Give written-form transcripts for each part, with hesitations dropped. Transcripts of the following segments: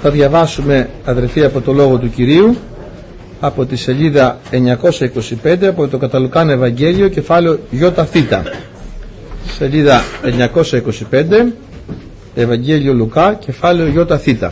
Θα διαβάσουμε, αδερφοί, από το Λόγο του Κυρίου, από τη σελίδα 925, από το Καταλουκάν Ευαγγέλιο, κεφάλαιο ΙΘ. Σελίδα 925, Ευαγγέλιο Λουκά, κεφάλαιο ΙΘ.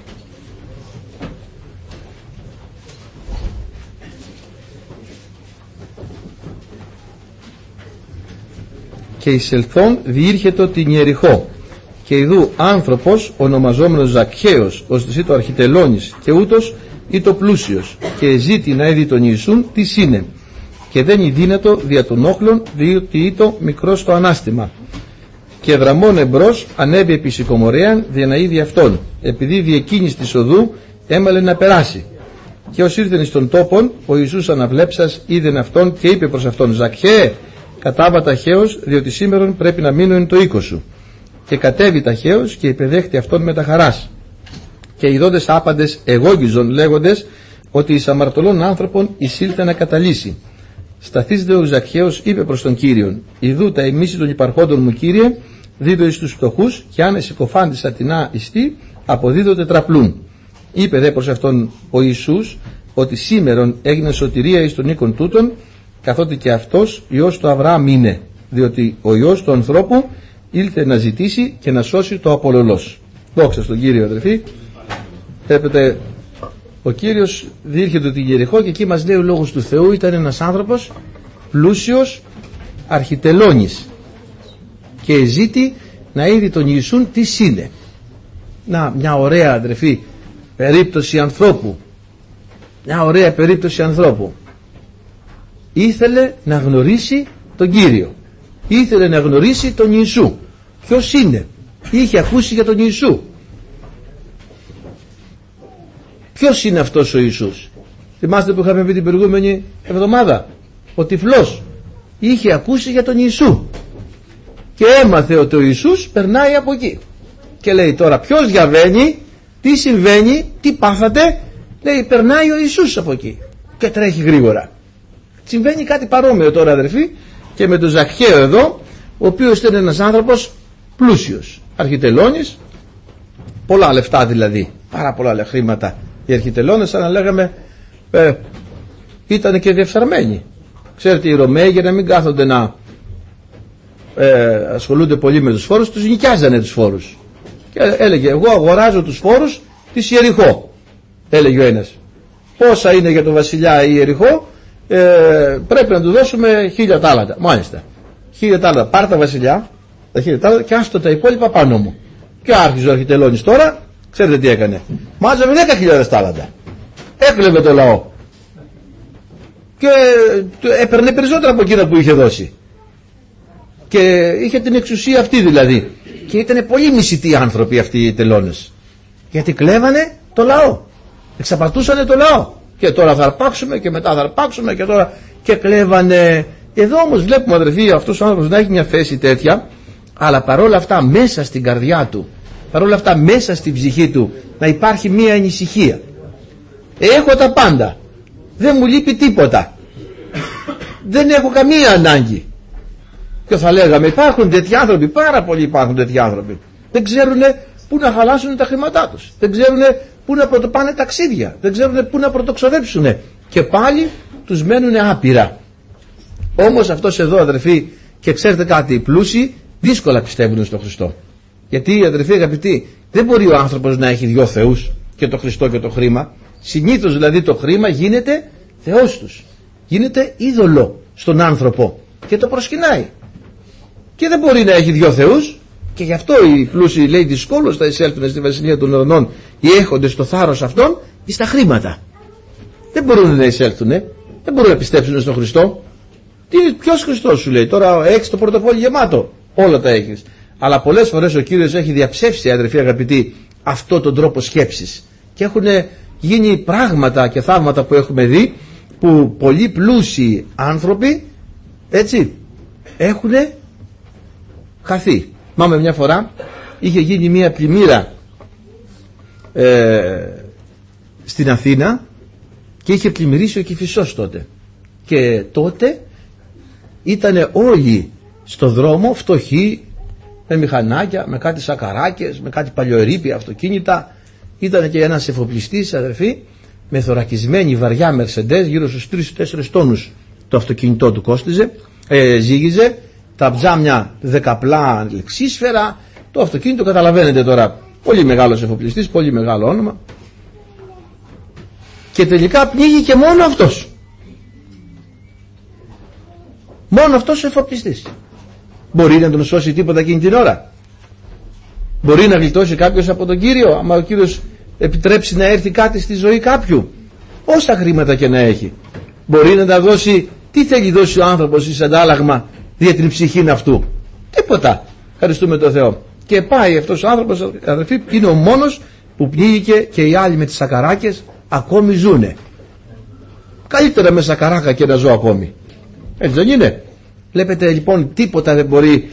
Και εισελθόν διήρχετο την Ιεριχώ, και ειδού άνθρωπος ονομαζόμενος Ζακχαίος, ως της ήτο αρχιτελώνης, και ούτως ήτο πλούσιος, και ζήτη να είδει τον Ιησούν τι είναι, και δεν είναι δύνατο δια των όχλων, διότι ήτο μικρό στο ανάστημα. Και δραμών εμπρός ανέβη επί σικομορέαν δια να είδει αυτόν, επειδή διεκίνης της οδού έμαλε να περάσει. Και ως ήρθεν εις τον τόπον, ο Ιησούς αναβλέψας είδεν αυτόν και είπε προς αυτόν: Ζακχαίε, κατάβα ταχαίως, διότι σήμερον πρέπει να μείνω εν το οίκο σου. Και κατέβη ταχαίως και υπεδέχτη αυτόν με τα χαράς. Και οι δόντες άπαντες εγώγιζον, λέγοντες ότι εις αμαρτωλών άνθρωπων εισήλθε να καταλύσει. Σταθείς δε ο Ζακχαίος είπε προς τον Κύριον: Ιδού τα εμίση των υπαρχόντων μου, Κύριε, δίδω εις τους φτωχούς, και αν εσυκοφάντης ατινά ιστή, αποδίδω τετραπλούν. Είπε δε προς αυτόν ο Ιησούς ότι σήμερον έγινε σωτηρία εις των οίκων τούτων, καθότι και αυτός Υιός του Αβραάμ είναι, διότι ο Υιός του ανθρώπου ήλθε να ζητήσει και να σώσει το απολωλός. Δόξα στον Κύριο, αδερφοί. Βλέπετε, ο Κύριος διήρχεται την Ιεριχώ, και εκεί μας λέει ο Λόγος του Θεού ήταν ένας άνθρωπος πλούσιος, αρχιτελώνης, και ζήτη να είδει τον Ιησούν τι είναι. Να, μια ωραία, αδερφοί, περίπτωση ανθρώπου. Μια ωραία περίπτωση ανθρώπου. Ήθελε να γνωρίσει τον Κύριο. Ήθελε να γνωρίσει τον Ιησού. Ποιος είναι? Είχε ακούσει για τον Ιησού. Ποιος είναι αυτός ο Ιησούς? Θυμάστε που είχαμε πει την προηγούμενη εβδομάδα? Ο τυφλός είχε ακούσει για τον Ιησού και έμαθε ότι ο Ιησούς περνάει από εκεί. Και λέει τώρα ποιος διαβαίνει, τι συμβαίνει, τι πάθατε? Λέει περνάει ο Ιησούς από εκεί, και τρέχει γρήγορα. Συμβαίνει κάτι παρόμοιο τώρα, αδερφοί, και με τον Ζακχαίο εδώ, ο οποίος ήταν ένας άνθρωπος πλούσιος, αρχιτελώνης, πολλά λεφτά δηλαδή, πάρα πολλά χρήματα. Οι αρχιτελώνες, σαν να λέγαμε, ήταν και διεφθαρμένοι. Ξέρετε, οι Ρωμαίοι, για να μην κάθονται να ασχολούνται πολύ με τους φόρους, τους νοικιάζανε τους φόρους. Και έλεγε: εγώ αγοράζω τους φόρους της Ιεριχώ. Έλεγε ο ένας: πόσα είναι για τον βασιλιά η Ιεριχώ? Πρέπει να του δώσουμε 1000 τάλαντα. Μάλιστα, 1000 τάλαντα. Πάρ' τα βασιλιά, τα 1000 τάλαντα, και άστο τα υπόλοιπα πάνω μου. Και άρχιζε ο αρχιτελώνης τώρα, ξέρετε τι έκανε? Μάζευε 10.000 τάλαντα. Έκλεβε το λαό. Και έπαιρνε περισσότερα από εκείνα που είχε δώσει. Και είχε την εξουσία αυτή δηλαδή. Και ήταν πολύ μισητοί άνθρωποι αυτοί οι τελώνες. Γιατί κλέβανε το λαό. Εξαπατούσανε το λαό. Και τώρα θα αρπάξουμε, και μετά θα αρπάξουμε, και τώρα και κλέβανε. Εδώ όμως βλέπουμε, αδερφοί, αυτός ο άνθρωπος να έχει μια θέση τέτοια, αλλά παρόλα αυτά μέσα στην καρδιά του, παρόλα αυτά μέσα στην ψυχή του, να υπάρχει μια ανησυχία. Έχω τα πάντα, δεν μου λείπει τίποτα, δεν έχω καμία ανάγκη. Και θα λέγαμε, υπάρχουν τέτοιοι άνθρωποι, πάρα πολλοί υπάρχουν τέτοιοι άνθρωποι, δεν ξέρουν πού να χαλάσουν τα χρήματά τους, δεν ξέρουν πού να πρωτοπάνε ταξίδια, δεν ξέρουν πού να πρωτοξοδέψουν, και πάλι τους μένουν άπειρα. Όμως αυτός εδώ, αδερφοί, και ξέρετε κάτι, οι πλούσιοι δύσκολα πιστεύουν στον Χριστό. Γιατί, αδερφοί αγαπητοί, δεν μπορεί ο άνθρωπος να έχει δυο θεούς, και το Χριστό και το χρήμα. Συνήθως δηλαδή το χρήμα γίνεται θεός τους, γίνεται είδωλο στον άνθρωπο και το προσκυνάει, και δεν μπορεί να έχει δυο θεούς. Και γι' αυτό οι πλούσιοι, λέει, δυσκόλως θα εισέλθουν στη βασιλεία των ουρανών, οι έχοντες στο θάρρος αυτών εις τα χρήματα. Δεν μπορούν να εισέλθουν, δεν μπορούν να πιστέψουν στον Χριστό. Ποιος Χριστός σου λέει? Τώρα έχεις το πορτοφόλι γεμάτο, όλα τα έχεις. Αλλά πολλές φορές ο Κύριος έχει διαψεύσει, αδερφοί αγαπητοί, αυτό τον τρόπο σκέψης. Και έχουν γίνει πράγματα και θαύματα που έχουμε δει, που πολλοί πλούσιοι άνθρωποι, έτσι, έχουν χαθεί. Μάμε μια φορά είχε γίνει μια πλημμύρα στην Αθήνα, και είχε πλημμυρίσει ο Κηφισός τότε. Και τότε ήτανε όλοι στο δρόμο, φτωχοί, με μηχανάκια, με κάτι σακαράκες, με κάτι παλιοερήπια αυτοκίνητα, ήταν και ένας εφοπλιστής, αδερφοί, με θωρακισμένη βαριά Mercedes, γύρω στους 3-4 τόνους το αυτοκίνητό του κόστιζε, ζύγιζε, τα τζάμια δεκαπλά λεξίσφαιρα, το αυτοκίνητο καταλαβαίνετε τώρα, πολύ μεγάλος εφοπλιστής, πολύ μεγάλο όνομα, και τελικά πνίγηκε μόνο αυτός. Μόνο αυτός ο εφοπλιστής. Μπορεί να τον σώσει τίποτα εκείνη την ώρα? Μπορεί να γλιτώσει κάποιος από τον Κύριο, άμα ο Κύριος επιτρέψει να έρθει κάτι στη ζωή κάποιου? Όσα χρήματα και να έχει, μπορεί να τα δώσει? Τι θέλει δώσει ο άνθρωπος εις αντάλλαγμα δια την ψυχήν αυτού? Τίποτα. Ευχαριστούμε τον Θεό. Και πάει αυτός ο άνθρωπος, αδερφοί, είναι ο μόνος που πνίγηκε, και οι άλλοι με τις σακαράκες ακόμη ζουνε. Καλύτερα με σακαράκα και να ζω ακόμη. Έτσι δεν είναι? Βλέπετε λοιπόν, τίποτα δεν μπορεί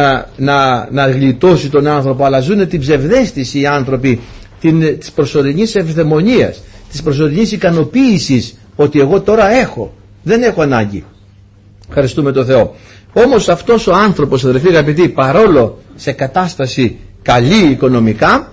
να γλιτώσει τον άνθρωπο, αλλά ζουνε την ψευδαίσθηση οι άνθρωποι της προσωρινής ευδαιμονίας, της προσωρινής ικανοποίησης, ότι εγώ τώρα έχω, δεν έχω ανάγκη. Ευχαριστούμε τον Θεό. Όμως αυτός ο άνθρωπος, αδερφοί αγαπητοί, παρόλο σε κατάσταση καλή οικονομικά,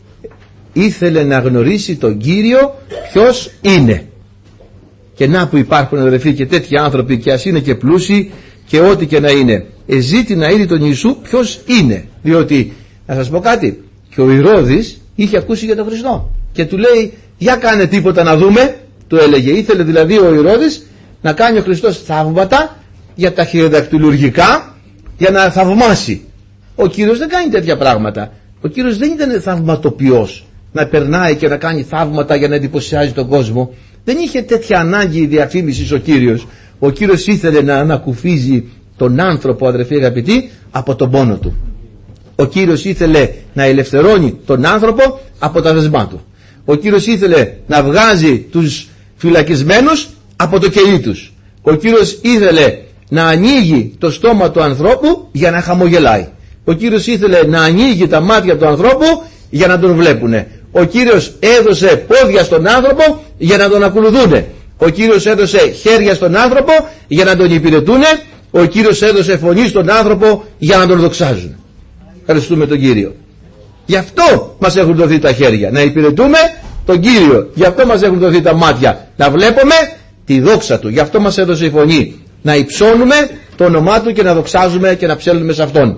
ήθελε να γνωρίσει τον Κύριο ποιος είναι. Και να που υπάρχουν, αδερφοί, και τέτοιοι άνθρωποι, και ας είναι και πλούσιοι και ό,τι και να είναι, ζήτη να είδει τον Ιησού ποιος είναι. Διότι, να σας πω κάτι, και ο Ηρώδης είχε ακούσει για τον Χριστό και του λέει, για κάνε τίποτα να δούμε, του έλεγε. Ήθελε δηλαδή ο Ηρώδης να κάνει ο Χριστός θαύματα για τα χειροδακτυλουργικά, για να θαυμάσει. Ο Κύριος δεν κάνει τέτοια πράγματα. Ο Κύριος δεν ήταν θαυματοποιός, να περνάει και να κάνει θαύματα για να εντυπωσιάζει τον κόσμο. Δεν είχε τέτοια ανάγκη διαφήμισης ο Κύριος. Ο Κύριος ήθελε να ανακουφίζει τον άνθρωπο, αδερφοί αγαπητοί, από τον πόνο του. Ο Κύριος ήθελε να ελευθερώνει τον άνθρωπο από τα δεσμά του. Ο Κύριος ήθελε να βγάζει τους φυλακισμένους από το κελί τους. Ο Κύριος ήθελε να ανοίγει το στόμα του ανθρώπου για να χαμογελάει. Ο Κύριος ήθελε να ανοίγει τα μάτια του ανθρώπου για να τον βλέπουνε. Ο Κύριος έδωσε πόδια στον άνθρωπο για να τον ακολουθούνε. Ο Κύριος έδωσε χέρια στον άνθρωπο για να τον υπηρετούνε. Ο Κύριος έδωσε φωνή στον άνθρωπο για να τον δοξάζουν. Ευχαριστούμε τον Κύριο. Γι' αυτό μας έχουν δοθεί τα χέρια, να υπηρετούμε τον Κύριο. Γι' αυτό μας έχουν δοθεί τα μάτια, να βλέπουμε τη δόξα Του. Γι' αυτό μας έδωσε η φωνή, να υψώνουμε το όνομά Του και να δοξάζουμε και να ψέλνουμε σε Αυτόν.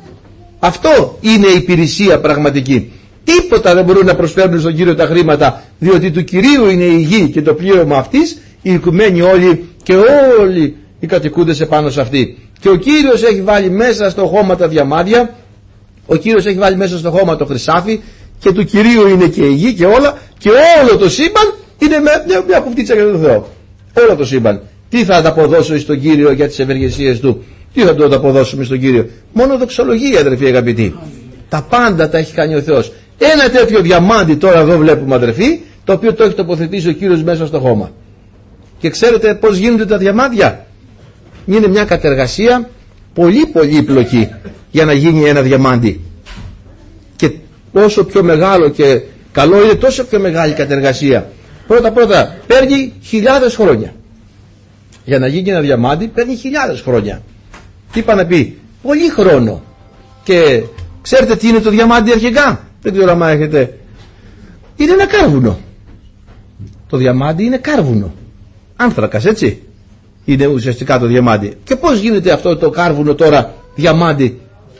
Αυτό είναι η υπηρεσία πραγματική. Τίποτα δεν μπορούν να προσφέρουν στον Κύριο τα χρήματα, διότι του Κυρίου είναι η γη και το πλήρωμα αυτής, οι οικουμένοι όλοι και όλοι οι κατοικούντες επάνω σε αυτή. Και ο Κύριος έχει βάλει μέσα στο χώμα τα διαμάντια, ο Κύριος έχει βάλει μέσα στο χώμα το χρυσάφι, και του Κυρίου είναι και η γη και όλα, και όλο το σύμπαν είναι μια κουφτίτσα για τον Θεό. Όλο το σύμπαν. Τι θα ανταποδώσω στον Κύριο για τις ευεργεσίες Του? Τι θα το ανταποδώσουμε στον Κύριο? Μόνο δοξολογία, αδερφοί αγαπητοί. Τα πάντα τα έχει κάνει ο Θεός. Ένα τέτοιο διαμάντι τώρα εδώ βλέπουμε, αδερφοί, το οποίο το έχει τοποθετήσει ο Κύριος μέσα στο χώμα. Και ξέρετε πώς γίνονται τα διαμάντια? Είναι μια κατεργασία πολύ πολύπλοκη για να γίνει ένα διαμάντι. Και όσο πιο μεγάλο και καλό είναι, τόσο πιο μεγάλη κατεργασία. Πρώτα παίρνει χιλιάδες χρόνια. Για να γίνει ένα διαμάντι παίρνει χιλιάδες χρόνια. Τι είπα να πει? Πολύ χρόνο. Και ξέρετε τι είναι το διαμάντι αρχικά? Δεν ξέρω αν έχετε. Είναι ένα κάρβουνο. Το διαμάντι είναι κάρβουνο. Άνθρακας, έτσι είναι ουσιαστικά το διαμάντι. Και πώς γίνεται αυτό το κάρβουνο τώρα διαμάντι?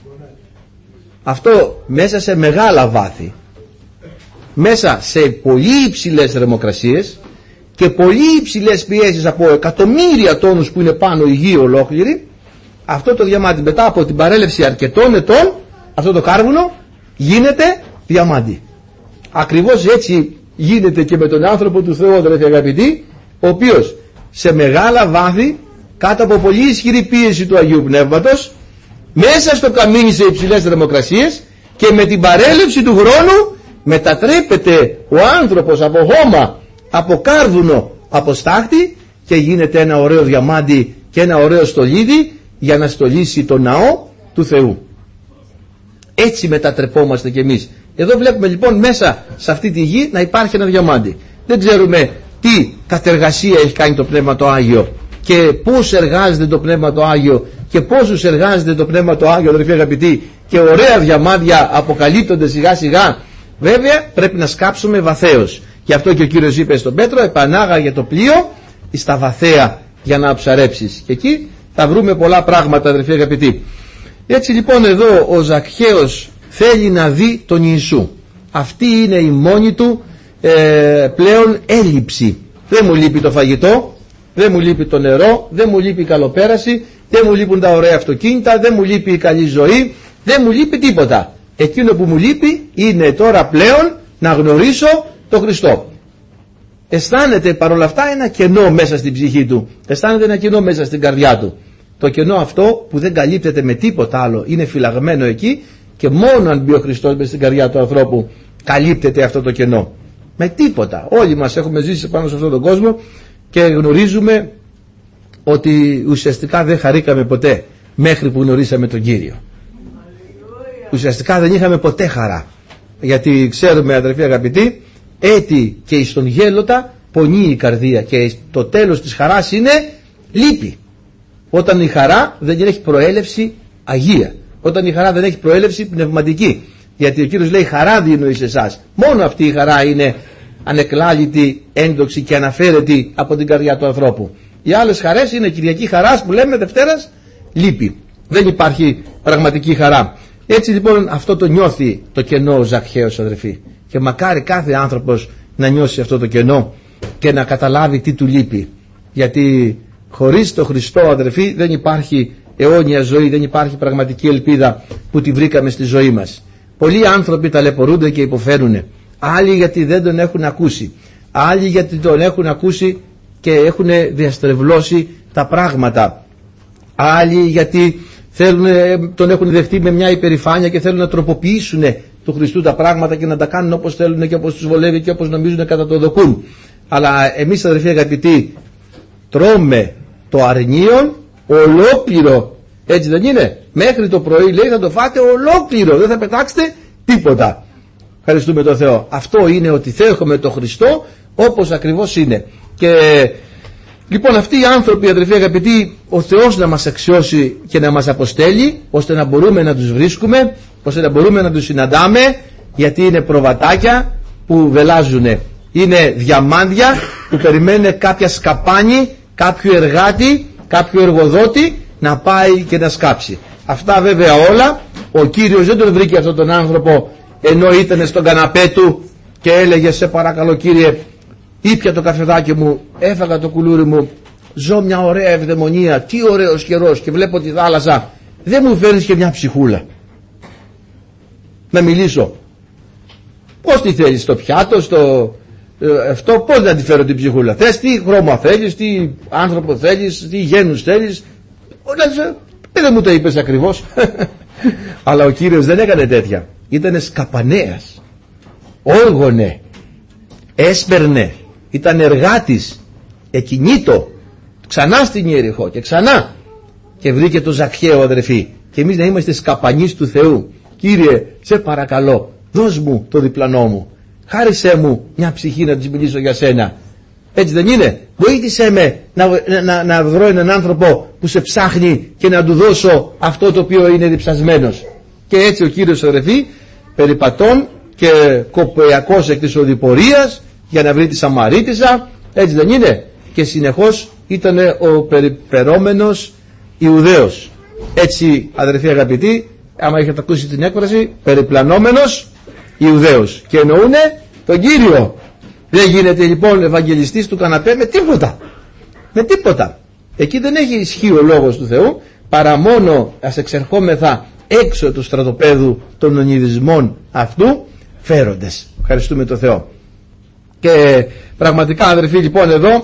Αυτό μέσα σε μεγάλα βάθη, μέσα σε πολύ υψηλές θερμοκρασίες και πολύ υψηλές πιέσεις από εκατομμύρια τόνους που είναι πάνω η γη ολόκληρη, αυτό το διαμάντι μετά από την παρέλευση αρκετών ετών, αυτό το κάρβουνο γίνεται διαμάντι. Ακριβώς έτσι γίνεται και με τον άνθρωπο του Θεού, αδερφοί αγαπητοί, ο οποίος σε μεγάλα βάθη, κάτω από πολύ ισχυρή πίεση του Αγίου Πνεύματος, μέσα στο καμίνι σε υψηλές θερμοκρασίες και με την παρέλευση του χρόνου, μετατρέπεται ο άνθρωπος από χώμα, από κάρβουνο, από στάχτη, και γίνεται ένα ωραίο διαμάντι και ένα ωραίο στολίδι για να στολίσει το ναό του Θεού. Έτσι μετατρεπόμαστε κι εμείς. Εδώ βλέπουμε λοιπόν μέσα σε αυτή τη γη να υπάρχει ένα διαμάντι. Δεν ξέρουμε τι κατεργασία έχει κάνει το Πνεύμα το Άγιο και πώς εργάζεται το Πνεύμα το Άγιο και πόσους εργάζεται το Πνεύμα το Άγιο, αδερφοί αγαπητοί, και ωραία διαμάντια αποκαλύπτονται σιγά σιγά Βέβαια πρέπει να σκάψουμε βαθέως. Γι' αυτό και ο Κύριος είπε στον Πέτρο, επανάγαγε το πλοίο στα βαθαία για να ψαρέψεις. Και εκεί θα βρούμε πολλά πράγματα, αδερφοί αγαπητοί. Έτσι λοιπόν εδώ ο Ζακχαίος θέλει να δει τον Ιησού. Αυτή είναι η μόνη του πλέον έλλειψη. Δεν μου λείπει το φαγητό, δεν μου λείπει το νερό, δεν μου λείπει η καλοπέραση, δεν μου λείπουν τα ωραία αυτοκίνητα, δεν μου λείπει η καλή ζωή, δεν μου λείπει τίποτα. Εκείνο που μου λείπει είναι τώρα πλέον να γνωρίσω τον Χριστό. Αισθάνεται παρόλα αυτά ένα κενό μέσα στην ψυχή του, αισθάνεται ένα κενό μέσα στην καρδιά του. Το κενό αυτό που δεν καλύπτεται με τίποτα άλλο, είναι φυλαγμένο εκεί και μόνο αν μπει ο Χριστός μέσα στην καρδιά του ανθρώπου καλύπτεται αυτό το κενό. Με τίποτα. Όλοι μας έχουμε ζήσει πάνω σε αυτόν τον κόσμο και γνωρίζουμε ότι ουσιαστικά δεν χαρήκαμε ποτέ μέχρι που γνωρίσαμε τον Κύριο. Ουσιαστικά δεν είχαμε ποτέ χαρά. Γιατί ξέρουμε, αδερφοί αγαπητοί, έτη και εις τον γέλοτα πονεί η καρδία και το τέλος της χαράς είναι λύπη. Όταν η χαρά δεν έχει προέλευση αγία, όταν η χαρά δεν έχει προέλευση πνευματική, γιατί ο Κύριος λέει χαρά δίνω εις εσάς, μόνο αυτή η χαρά είναι ανεκλάλητη, έντοξη και αναφέρετη από την καρδιά του ανθρώπου. Οι άλλες χαρές είναι Κυριακή χαράς που λέμε, Δευτέρας λύπη, δεν υπάρχει πραγματική χαρά. Έτσι λοιπόν αυτό το νιώθει το κενό ο Ζακχαίος, αδερφοί, και μακάρι κάθε άνθρωπος να νιώσει αυτό το κενό και να καταλάβει τι του λείπει, γιατί χωρίς τον Χριστό, αδερφοί, δεν υπάρχει αιώνια ζωή, δεν υπάρχει πραγματική ελπίδα που τη βρήκαμε στη ζωή μας. Πολλοί άνθρωποι ταλαιπωρούνται και υποφέρουν, άλλοι γιατί δεν τον έχουν ακούσει, άλλοι γιατί τον έχουν ακούσει και έχουν διαστρεβλώσει τα πράγματα, άλλοι γιατί τον έχουν δεχτεί με μια υπερηφάνεια και θέλουν να τροποποιήσουν του Χριστού τα πράγματα και να τα κάνουν όπως θέλουν και όπως τους βολεύει και όπως νομίζουν κατά το δοκούν. Αλλά εμείς, αδερφοί αγαπητοί, τρώμε το αρνίον ολόκληρο, έτσι δεν είναι? Μέχρι το πρωί λέει θα το φάτε ολόκληρο, δεν θα πετάξετε τίποτα. Ευχαριστούμε τον Θεό. Αυτό είναι ότι θέλουμε τον Χριστό όπως ακριβώς είναι. Και λοιπόν αυτοί οι άνθρωποι, αδερφοί αγαπητοί, ο Θεός να μας αξιώσει και να μας αποστέλει ώστε να μπορούμε να τους βρίσκουμε, ώστε να μπορούμε να τους συναντάμε, γιατί είναι προβατάκια που βελάζουν, είναι διαμάντια που περιμένουν κάποια σκαπάνη, κάποιο εργάτη, κάποιο εργοδότη να πάει και να σκάψει. Αυτά βέβαια όλα ο Κύριος δεν τον βρήκε αυτόν τον άνθρωπο ενώ ήταν στον καναπέ του και έλεγε σε παρακαλώ Κύριε, ήπια το καφεδάκι μου, έφαγα το κουλούρι μου, ζω μια ωραία ευδαιμονία, τι ωραίος καιρός και βλέπω τη θάλασσα, δεν μου φέρνεις και μια ψυχούλα να μιλήσω? Πώς τη θέλεις, στο πιάτο, στο αυτό, πώς να τη φέρω την ψυχούλα? Θες τι χρώμα θέλεις, τι άνθρωπο θέλεις, τι γένους θέλεις? Δεν μου το είπες ακριβώς. Αλλά ο Κύριος δεν έκανε τέτοια, ήτανε σκαπανέας, όργωνε, έσπερνε, ήταν εργάτης, εκινήτο, ξανά στην Ιεριχώ και ξανά, και βρήκε το Ζακχαίο, αδερφοί. Και εμείς να είμαστε σκαπανείς του Θεού. Κύριε, σε παρακαλώ, δώσ' μου το διπλανό μου, χάρισέ μου μια ψυχή να της μιλήσω για σένα. Έτσι δεν είναι? Βοήθησέ με να βρω έναν άνθρωπο που σε ψάχνει και να του δώσω αυτό το οποίο είναι διψασμένος. Και έτσι ο Κύριος, αδερφοί, περιπατών και κοπεακός εκ της οδηπορίας για να βρει τη Σαμαρίτισσα, έτσι δεν είναι? Και συνεχώς ήταν ο περιπερόμενος Ιουδαίος. Έτσι, αδερφοί αγαπητοί, άμα έχετε ακούσει την έκφραση περιπλανόμενος Ιουδαίος, και εννοούνε τον Κύριο. Δεν γίνεται λοιπόν ευαγγελιστής του καναπέ με τίποτα, με τίποτα. Εκεί δεν έχει ισχύ ο λόγος του Θεού, παρά μόνο ας εξερχόμεθα έξω του στρατοπέδου των ονειδισμών αυτού φέροντες. Ευχαριστούμε τον Θεό. Και πραγματικά, αδερφοί, λοιπόν, εδώ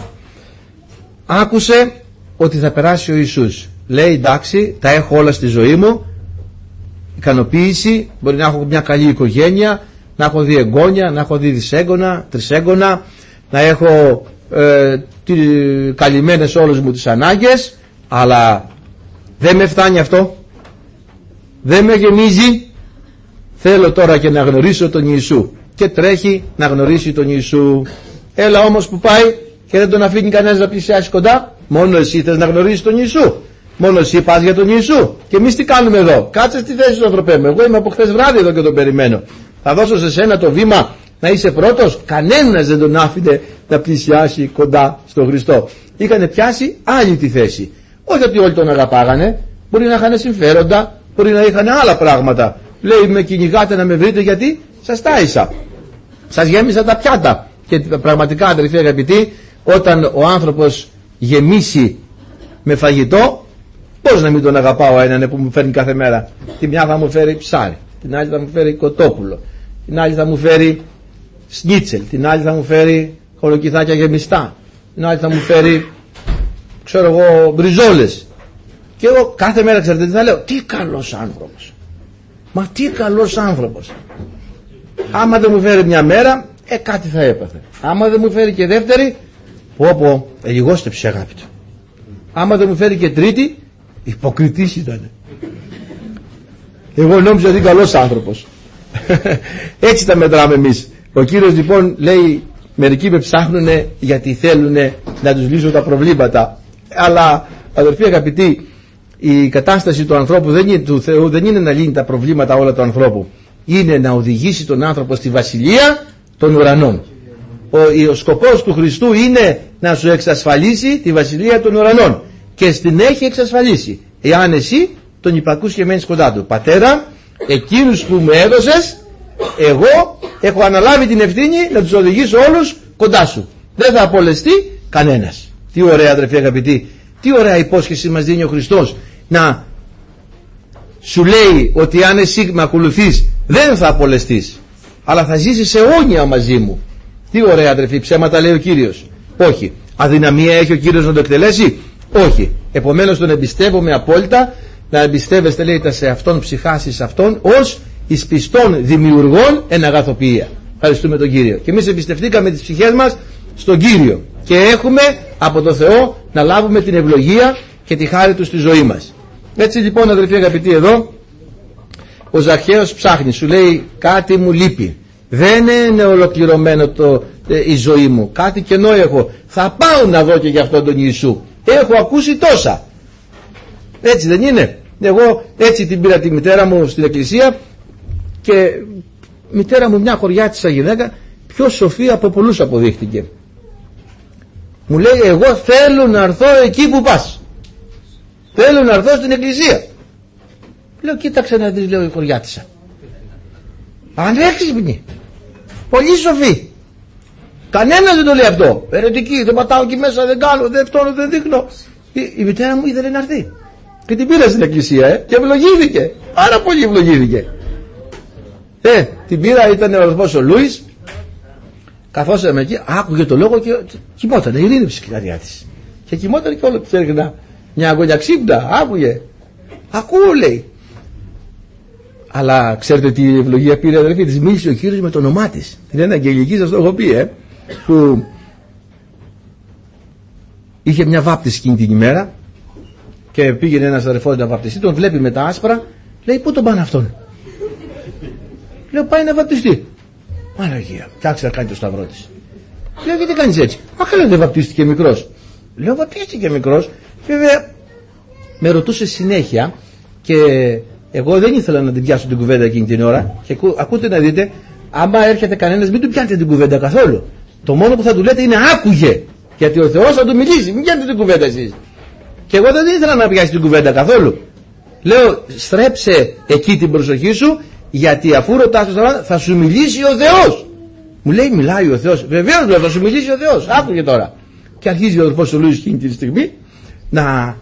άκουσε ότι θα περάσει ο Ιησούς. Λέει εντάξει, τα έχω όλα στη ζωή μου, ικανοποίηση, μπορεί να έχω μια καλή οικογένεια, να έχω δει εγγόνια, να έχω δει δισέγγωνα, τρισέγγωνα, να έχω καλυμμένες όλες μου τις ανάγκες, αλλά δεν με φτάνει αυτό, δεν με γεμίζει, θέλω τώρα και να γνωρίσω τον Ιησού. Και τρέχει να γνωρίσει τον Ιησού. Έλα όμως που πάει και δεν τον αφήνει κανένας να πλησιάσει κοντά. Μόνο εσύ θες να γνωρίσεις τον Ιησού, μόνο εσύ πας για τον Ιησού. Και εμείς τι κάνουμε εδώ? Κάτσε στη θέση του, ανθρωπέ μου, εγώ είμαι από χθες βράδυ εδώ και τον περιμένω. Θα δώσω σε σένα το βήμα να είσαι πρώτος. Κανένας δεν τον άφηνε να πλησιάσει κοντά στον Χριστό. Είχαν πιάσει άλλη τη θέση. Όχι ότι όλοι τον αγαπάγανε, μπορεί να είχαν συμφέροντα, μπορεί να είχαν άλλα πράγματα. Λέει, με κυνηγάτε να με βρείτε γιατί σας τάισα, σας γέμισα τα πιάτα. Και πραγματικά, αδερφοί αγαπητοί, όταν ο άνθρωπος γεμίσει με φαγητό, πώς να μην τον αγαπάω έναν που μου φέρνει κάθε μέρα? Τη μια θα μου φέρει ψάρι, την άλλη θα μου φέρει κοτόπουλο, την άλλη θα μου φέρει σνίτσελ, την άλλη θα μου φέρει χολοκυθάκια γεμιστά, την άλλη θα μου φέρει, ξέρω εγώ, μπριζόλες. Και εγώ κάθε μέρα, ξέρετε τι θα λέω? Τι καλός άνθρωπος. Μα τι καλός άνθρωπος. Άμα δεν μου φέρει μια μέρα, κάτι θα έπαθε. Άμα δεν μου φέρει και δεύτερη, πω ελιγόστεψε αγάπη του. Άμα δεν μου φέρει και τρίτη, υποκριτής ήταν. Εγώ νόμιζα ότι είναι καλός άνθρωπος. Έτσι τα μετράμε εμείς. Ο Κύριος λοιπόν λέει, μερικοί με ψάχνουνε γιατί θέλουνε να τους λύσουν τα προβλήματα. Αλλά αδερφοί αγαπητοί, η κατάσταση του ανθρώπου του Θεού δεν είναι να λύνει τα προβλήματα όλα του ανθρώπου. Είναι να οδηγήσει τον άνθρωπο στη βασιλεία των ουρανών. Ο σκοπός του Χριστού είναι να σου εξασφαλίσει τη βασιλεία των ουρανών. Και στην έχει εξασφαλίσει, εάν εσύ τον υπακούς και μένεις κοντά του. Πατέρα, εκείνους που μου έδωσες, εγώ έχω αναλάβει την ευθύνη να τους οδηγήσω όλους κοντά σου. Δεν θα απολεστεί κανένας. Τι ωραία, αδερφοί αγαπητοί, τι ωραία υπόσχεση μας δίνει ο Χριστός. Να σου λέει ότι αν εσύ με ακολουθείς δεν θα απολεστείς, αλλά θα ζήσεις αιώνια μαζί μου. Τι ωραία, αδερφοί, ψέματα λέει ο Κύριος? Όχι. Αδυναμία έχει ο Κύριος να το εκτελέσει? Όχι. Επομένως τον εμπιστεύομαι απόλυτα. Να εμπιστεύεστε, λέει, τα σε αυτόν ψυχάσεις αυτόν ως εις πιστών δημιουργών εν αγαθοποιία. Ευχαριστούμε τον Κύριο. Και εμείς εμπιστευτήκαμε τις ψυχές μας στον Κύριο και έχουμε από το Θεό να λάβουμε την ευλογία και τη χάρη του στη ζωή μας. Έτσι λοιπόν, αδερφοί αγαπητοί, εδώ ο Ζαχαίος ψάχνει, σου λέει, κάτι μου λείπει, δεν είναι ολοκληρωμένο η ζωή μου, κάτι κενό έχω, θα πάω να δω και για αυτόν τον Ιησού, έχω ακούσει τόσα. Έτσι δεν είναι? Εγώ έτσι την πήρα τη μητέρα μου στην εκκλησία, και μητέρα μου, μια χωριάτισσα γυναίκα, πιο σοφή από πολλούς αποδείχτηκε. Μου λέει, εγώ θέλω να έρθω εκεί που πας, θέλω να έρθω στην εκκλησία. Λέω, κοίταξε να δεις, λέω, η χωριάτισσα ανέξυπνη, πολύ σοφή, κανένας δεν το λέει αυτό, ερετική, δεν πατάω εκεί μέσα, δεν κάνω, δεν φτώνω, δεν δείχνω. Η μητέρα μου ήθελε να έρθει και την πήρα στην εκκλησία και ευλογήθηκε, πάρα πολύ ευλογήθηκε. Την πήρα, ήταν ο αδερφός ο Λούις, καθόσαμε εκεί, άκουγε το λόγο και κοιμότανε, ειρήνευσε η καρδιά της και κοιμότανε και όλο της έριχνα μια αγωνιά ξύπνα, άκουγε, ακούω, λέει. Αλλά ξέρετε τι ευλογία πήρε, αδερφοί? Της μίλησε ο Κύριος με το όνομά της. Την είναι αγγελική, σας το έχω πει, που είχε μια βάπτιση εκείνη την ημέρα και πήγαινε ένας αδερφός να βαπτιστεί, τον βλέπει με τα άσπρα, λέει, πού τον πάνε αυτόν? Λέω, πάει να βαπτιστεί. Παναγία, φτιάξε να κάνει το σταυρό της. Λέω, γιατί κάνεις έτσι? Μα καλά, δεν βαπτίστηκε μικρός. Λέω, βαπτίστηκε μικρός. Βέβαια με ρωτούσε συνέχεια και εγώ δεν ήθελα να την πιάσω την κουβέντα εκείνη την ώρα. Και ακούτε να δείτε, άμα έρχεται κανένας, μην του πιάνετε την κουβέντα καθόλου. Το μόνο που θα του λέτε είναι άκουγε, γιατί ο Θεός θα του μιλήσει, μην πιάνετε την κουβέντα εσείς. Και εγώ δεν ήθελα να πιάσει την κουβέντα καθόλου. Λέω, στρέψε εκεί την προσοχή σου, γιατί αφού ρωτάς θα σου μιλήσει ο Θεός. Μου λέει, μιλάει ο Θεός? Βεβαίως, λέω, θα σου μιλήσει ο Θεός, άκουγε τώρα. Και αρχίζει ο αδελφός ο Λούις εκείνη τη στιγμή να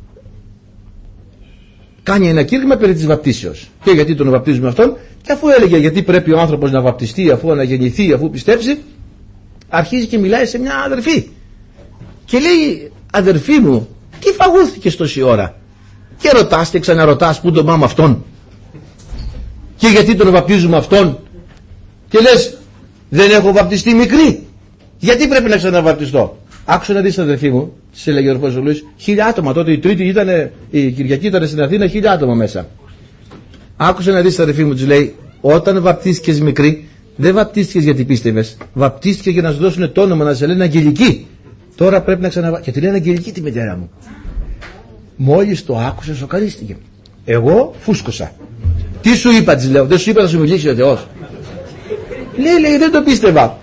κάνει ένα κήρυγμα περί της βαπτίσεως. Και γιατί τον βαπτίζουμε αυτόν, και αφού έλεγε γιατί πρέπει ο άνθρωπος να βαπτιστεί, αφού αναγεννηθεί, αφού πιστέψει, αρχίζει και μιλάει σε μια αδερφή. Και λέει, αδερφή μου, τι φαγούθηκες τόση ώρα? Και ρωτάς και ξαναρωτάς, πού τον πάμε αυτόν? Και γιατί τον βαπτίζουμε αυτόν? Και λες, δεν έχω βαπτιστεί μικρή, γιατί πρέπει να ξαναβαπτιστώ? Άκουσα να δεις, αδερφή μου, της έλεγε ο αδερφός ο Λούις, 1000 άτομα. Τότε η Κυριακή ήταν στην Αθήνα, 1000 άτομα μέσα. Άκουσα να δεις, αδερφή μου, της λέει, όταν βαπτίστηκες μικρή, δεν βαπτίστηκες γιατί πίστευες, βαπτίστηκες για να σου δώσουν το όνομα, να σε λένε Αγγελική. Τώρα πρέπει να ξαναβαπτιστεί. Και τη λένε Αγγελική τη μητέρα μου. Μόλις το άκουσα, σοκαρίστηκε. Εγώ φούσκωσα. Τι σου είπα, της λέω, δεν σου είπα να σου μιλήσει ο Θεός? Λέει, δεν το πίστευα.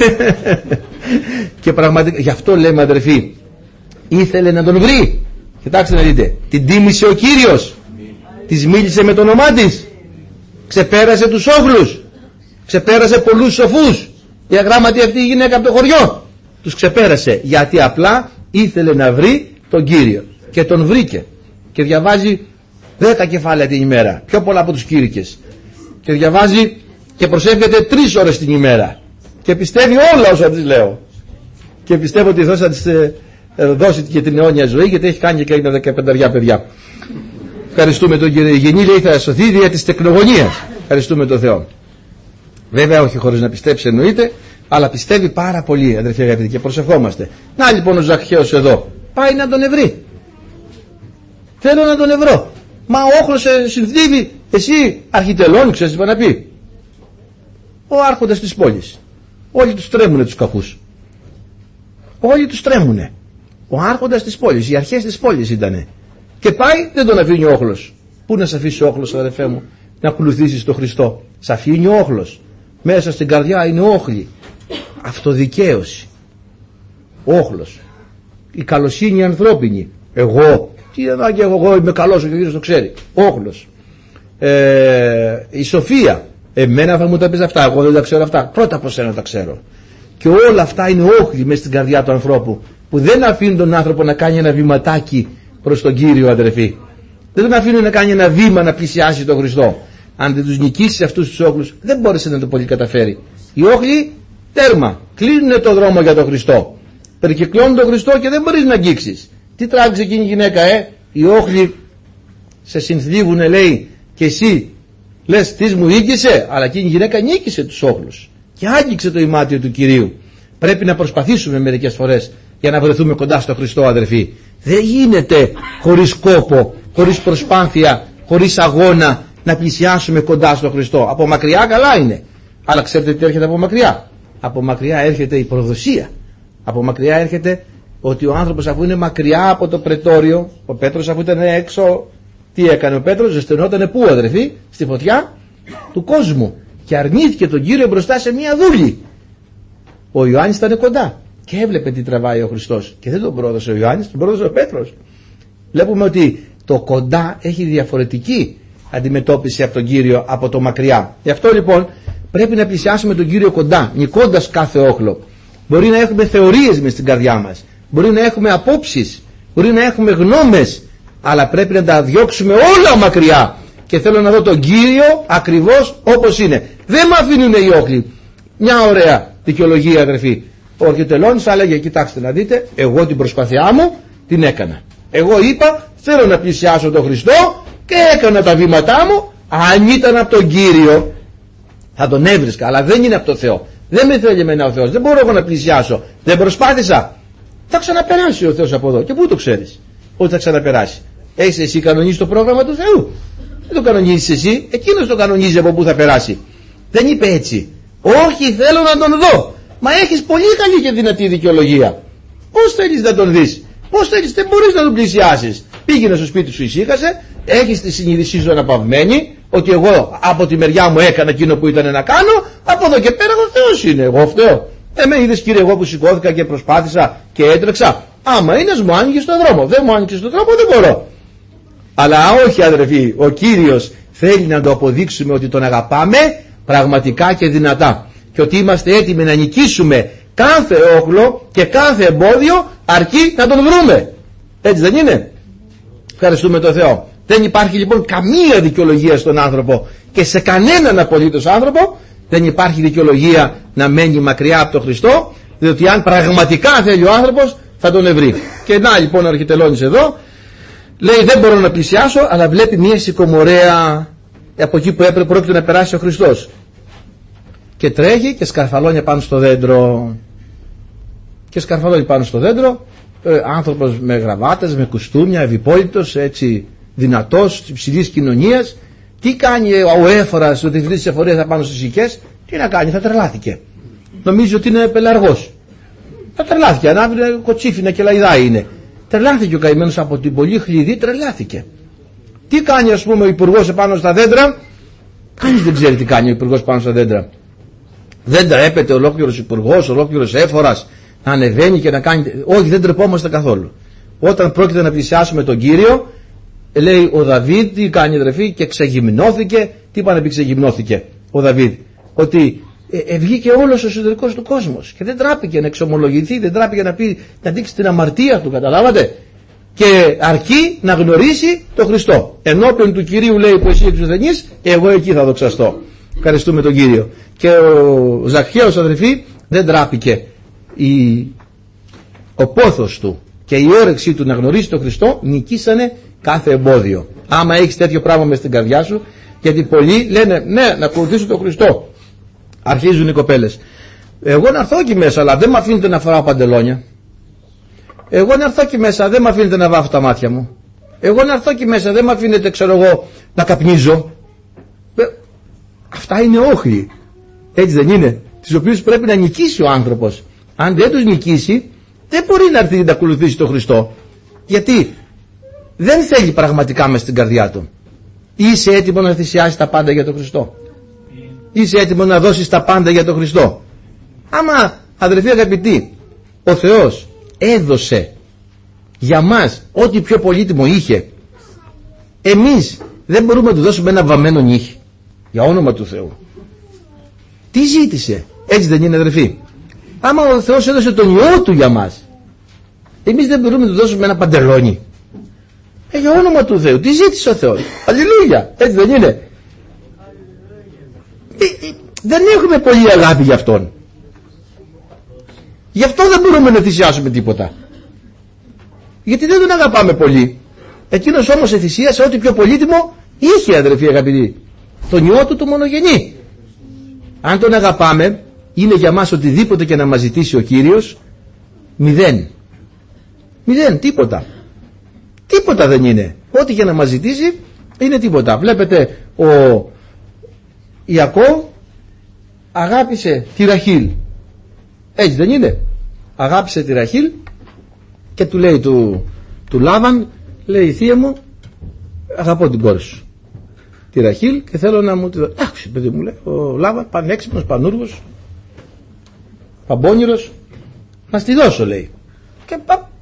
Και πραγματικά, γι' αυτό λέμε αδερφοί, ήθελε να τον βρει. Κοιτάξτε να δείτε, την τίμησε ο Κύριος, της μίλησε με το όνομά της, ξεπέρασε τους όχλους, ξεπέρασε πολλούς σοφούς. Η αγράμματη αυτή η γυναίκα από το χωριό τους ξεπέρασε, γιατί απλά ήθελε να βρει τον Κύριο. Και τον βρήκε. Και διαβάζει 10 κεφάλαια την ημέρα, πιο πολλά από τους κήρυκες. Και διαβάζει και προσεύχεται 3 ώρες την ημέρα. Και πιστεύει όλα όσα της λέω. Και πιστεύω ότι θα της δώσει και την αιώνια ζωή, γιατί έχει κάνει και τα 15 παιδιά. Ευχαριστούμε τον Κύριο. Η γενή λέει θα σωθεί δια της τεκνογωνίας. Ευχαριστούμε τον Θεό. Βέβαια όχι χωρίς να πιστέψει εννοείται, αλλά πιστεύει πάρα πολύ, αδερφοί αγαπητοί, και προσευχόμαστε. Να λοιπόν ο Ζακχαίος εδώ πάει να τον ευρεί. Θέλω να τον ευρώ. Μα ο όχλος σε συνθλίβει. Εσύ αρχιτελώνει, ξέρεις τι είπα να πει. Ο άρχοντας της πόλης. Όλοι τους τρέμουνε τους κακούς. Όλοι τους τρέμουνε. Ο άρχοντας της πόλης, οι αρχές της πόλης ήτανε. Και πάει, δεν τον αφήνει ο όχλος. Πού να σε αφήσει ο όχλος, αδερφέ μου, να ακολουθήσεις τον Χριστό? Σ' αφήνει ο όχλος. Μέσα στην καρδιά είναι όχλοι. Αυτοδικαίωση. Όχλος. Η καλοσύνη ανθρώπινη. Εγώ. Τι ανάγκη εγώ είμαι καλός, ο Κύριος το ξέρει. Όχλος. Η σοφία. Εμένα θα μου τα πεις αυτά, εγώ δεν τα ξέρω αυτά. Πρώτα από σένα τα ξέρω. Και όλα αυτά είναι όχλοι μέσα στην καρδιά του ανθρώπου, που δεν αφήνουν τον άνθρωπο να κάνει ένα βηματάκι προς τον Κύριο, αδερφοί. Δεν τον αφήνουν να κάνει ένα βήμα να πλησιάσει τον Χριστό. Αν δεν τους νικήσει αυτούς τους όχλους, δεν μπόρεσε να το πολύ καταφέρει. Οι όχλοι, τέρμα, κλείνουν το δρόμο για τον Χριστό. Περικυκλώνουν τον Χριστό και δεν μπορείς να αγγίξεις. Τι τράβηξε εκείνη η γυναίκα, οι όχλοι σε συνθλίβουνε, λέει, και εσύ λες τι μου νίκησε, αλλά εκείνη η γυναίκα νίκησε τους όχλους και άγγιξε το ημάτιο του Κυρίου. Πρέπει να προσπαθήσουμε μερικές φορές για να βρεθούμε κοντά στο Χριστό, αδερφοί. Δεν γίνεται χωρίς κόπο, χωρίς προσπάθεια, χωρίς αγώνα να πλησιάσουμε κοντά στο Χριστό. Από μακριά καλά είναι, αλλά ξέρετε τι έρχεται από μακριά? Από μακριά έρχεται η προδοσία. Από μακριά έρχεται ότι ο άνθρωπος, αφού είναι μακριά από το πρετόριο, ο Πέτρος αφού ήταν έξω, τι έκανε ο Πέτρος? Ζεσθενότανε πού, αδερφοί? Στη φωτιά του κόσμου, και αρνήθηκε τον Κύριο μπροστά σε μία δούλη. Ο Ιωάννης ήταν κοντά και έβλεπε τι τραβάει ο Χριστός, και δεν τον πρόδωσε ο Ιωάννης, τον πρόδωσε ο Πέτρος. Βλέπουμε ότι το κοντά έχει διαφορετική αντιμετώπιση από τον Κύριο από το μακριά. Γι' αυτό λοιπόν πρέπει να πλησιάσουμε τον Κύριο κοντά, νικώντας κάθε όχλο. Μπορεί να έχουμε θεωρίες μες στην καρδιά μας, μπορεί να έχουμε απόψεις, μπορεί να έχουμε γνώμες, αλλά πρέπει να τα διώξουμε όλα μακριά. Και θέλω να δω τον Κύριο ακριβώς όπως είναι. Δεν με αφήνουν οι όχλοι. Μια ωραία δικαιολογία, αδερφοί. Ο αρχιτελώνης θα έλεγε, κοιτάξτε να δείτε, εγώ την προσπάθειά μου την έκανα. Εγώ είπα θέλω να πλησιάσω τον Χριστό και έκανα τα βήματά μου. Αν ήταν από τον Κύριο θα τον έβρισκα, αλλά δεν είναι από τον Θεό. Δεν με θέλει εμένα ο Θεός, δεν μπορώ εγώ να πλησιάσω. Δεν προσπάθησα. Θα ξαναπεράσει ο Θεός από εδώ. Και πού το ξέρεις ότι θα ξαναπεράσει? Έχεις εσύ κανονίσει το πρόγραμμα του Θεού? Δεν το κανονίζεις εσύ, εκείνος το κανονίζει από πού θα περάσει. Δεν είπε έτσι. Όχι, θέλω να τον δω. Μα έχεις πολύ καλή και δυνατή δικαιολογία. Πώς θέλεις να τον δεις? Πώς θέλεις? Δεν μπορείς να τον πλησιάσεις. Πήγαινε στο σπίτι σου, ησύχασε, έχεις τη συνείδησή σου αναπαυμένη, ότι εγώ από τη μεριά μου έκανα εκείνο που ήταν να κάνω, από εδώ και πέρα ο Θεός είναι. Εγώ φταίω? Με είδες, Κύριε, εγώ που σηκώθηκα και προσπάθησα και έτρεξα? Άμα είναι, μου άνοιγες τον δρόμο. Δεν μου άνοιξες τον δρόμο, δεν μπορώ. Αλλά όχι, αδερφοί, ο Κύριος θέλει να το αποδείξουμε ότι τον αγαπάμε πραγματικά και δυνατά, και ότι είμαστε έτοιμοι να νικήσουμε κάθε όχλο και κάθε εμπόδιο, αρκεί να τον βρούμε. Έτσι δεν είναι? Ευχαριστούμε τον Θεό. Δεν υπάρχει λοιπόν καμία δικαιολογία στον άνθρωπο, και σε κανέναν απολύτως άνθρωπο δεν υπάρχει δικαιολογία να μένει μακριά από τον Χριστό, διότι αν πραγματικά θέλει ο άνθρωπος θα τον ευρεί. Και να λοιπόν ο αρχιτελώνης εδώ λέει δεν μπορώ να πλησιάσω, αλλά βλέπει μια σικομορέα από εκεί που πρόκειται να περάσει ο Χριστός, και τρέχει και σκαρφαλώνει πάνω στο δέντρο. Και σκαρφαλώνει πάνω στο δέντρο, άνθρωπος με γραβάτες, με κουστούμια, ευυπόλυτος, έτσι δυνατός, υψηλής κοινωνίας. Τι κάνει ο έφορας, ο διευθυντής της εφορίας θα πάνω στις οικές? Τι να κάνει? Θα τρελάθηκε. Νομίζει ότι είναι πελαργός. Θα τρελάθηκε, ανάβει κοτσίφινα και λαϊδά είναι. Τρελάθηκε ο καημένος από την πολύ χλειδί, τρελάθηκε. Τι κάνει ο υπουργός επάνω στα δέντρα? Κανείς δεν ξέρει τι κάνει ο υπουργός πάνω στα δέντρα. Δεν τρέπεται ολόκληρος υπουργός, ολόκληρος έφορας να ανεβαίνει και να κάνει. Όχι, δεν τρεπόμαστε καθόλου. Όταν πρόκειται να πλησιάσουμε τον Κύριο, λέει ο Δαβίδ, τι κάνει αδερφοί, και ξεγυμνώθηκε. Τι είπα να πει ξεγυμνώθηκε ο Δαβίδ? Ότι βγήκε όλος ο εσωτερικός του κόσμος και δεν τράπηκε να εξομολογηθεί, δεν τράπηκε να πει, να δείξει την αμαρτία του, καταλάβατε? Και αρκεί να γνωρίσει τον Χριστό. Ενώπιον του Κυρίου, λέει, που εσύ εξουθενείς, εγώ εκεί θα δοξαστώ. Ευχαριστούμε τον Κύριο. Και ο Ζαχαίος, αδερφοί, δεν τράπηκε. Ο πόθος του και η όρεξή του να γνωρίσει τον Χριστό νικήσανε κάθε εμπόδιο. Άμα έχεις τέτοιο πράγμα μες στην καρδιά σου, γιατί πολλοί λένε ναι, να ακολουθήσω τον Χριστό. Αρχίζουν οι κοπέλες. Εγώ να έρθω εκεί μέσα, αλλά δεν με αφήνετε να φοράω παντελόνια. Εγώ να έρθω εκεί μέσα, δεν με αφήνετε να βάφω τα μάτια μου. Εγώ να έρθω εκεί μέσα, δεν με αφήνετε, ξέρω εγώ, να καπνίζω. Αυτά είναι όχλοι. Έτσι δεν είναι? Τις οποίες πρέπει να νικήσει ο άνθρωπος. Αν δεν τους νικήσει, δεν μπορεί να έρθει να ακολουθήσει τον Χριστό. Γιατί δεν θέλει πραγματικά μες στην καρδιά του. Είσαι έτοιμο να θυσιάσεις τα πάντα για τον Χριστό? Είσαι έτοιμο να δώσεις τα πάντα για τον Χριστό? Άμα, αδελφοί αγαπητοί, ο Θεός έδωσε για μας ό,τι πιο πολύτιμο είχε, εμείς δεν μπορούμε να του δώσουμε ένα βαμμένο νύχι? Για όνομα του Θεού. Τι ζήτησε? Έτσι δεν είναι, αδελφοί? Άμα ο Θεός έδωσε τον Υιό του για μας, εμείς δεν μπορούμε να του δώσουμε ένα παντελόνι? Για όνομα του Θεού. Τι ζήτησε ο Θεός? Αλληλούια. Έτσι δεν είναι? Δεν έχουμε πολύ αγάπη για Αυτόν. Γι' αυτό δεν μπορούμε να θυσιάσουμε τίποτα. Γιατί δεν τον αγαπάμε πολύ. Εκείνος όμως εθυσίασε ό,τι πιο πολύτιμο είχε, αδελφοί αγαπητοί. Τον Υιό του το μονογενή. Αν τον αγαπάμε, είναι για μας οτιδήποτε και να μας ζητήσει ο Κύριος, μηδέν. Μηδέν, τίποτα. Τίποτα δεν είναι. Ό,τι και να μας ζητήσει είναι τίποτα. Βλέπετε, ο Ιακώβ αγάπησε τη Ραχήλ. Έτσι δεν είναι? Αγάπησε τη Ραχήλ και του λέει του Λάβαν, λέει, θεία μου, αγαπώ την κόρη σου τη Ραχήλ και θέλω να μου τη δω. Εντάξει, παιδί μου, λέει ο Λάβαν, πανέξυπνος, πανούργος, παμπώνυρος, να στη δώσω, λέει. Και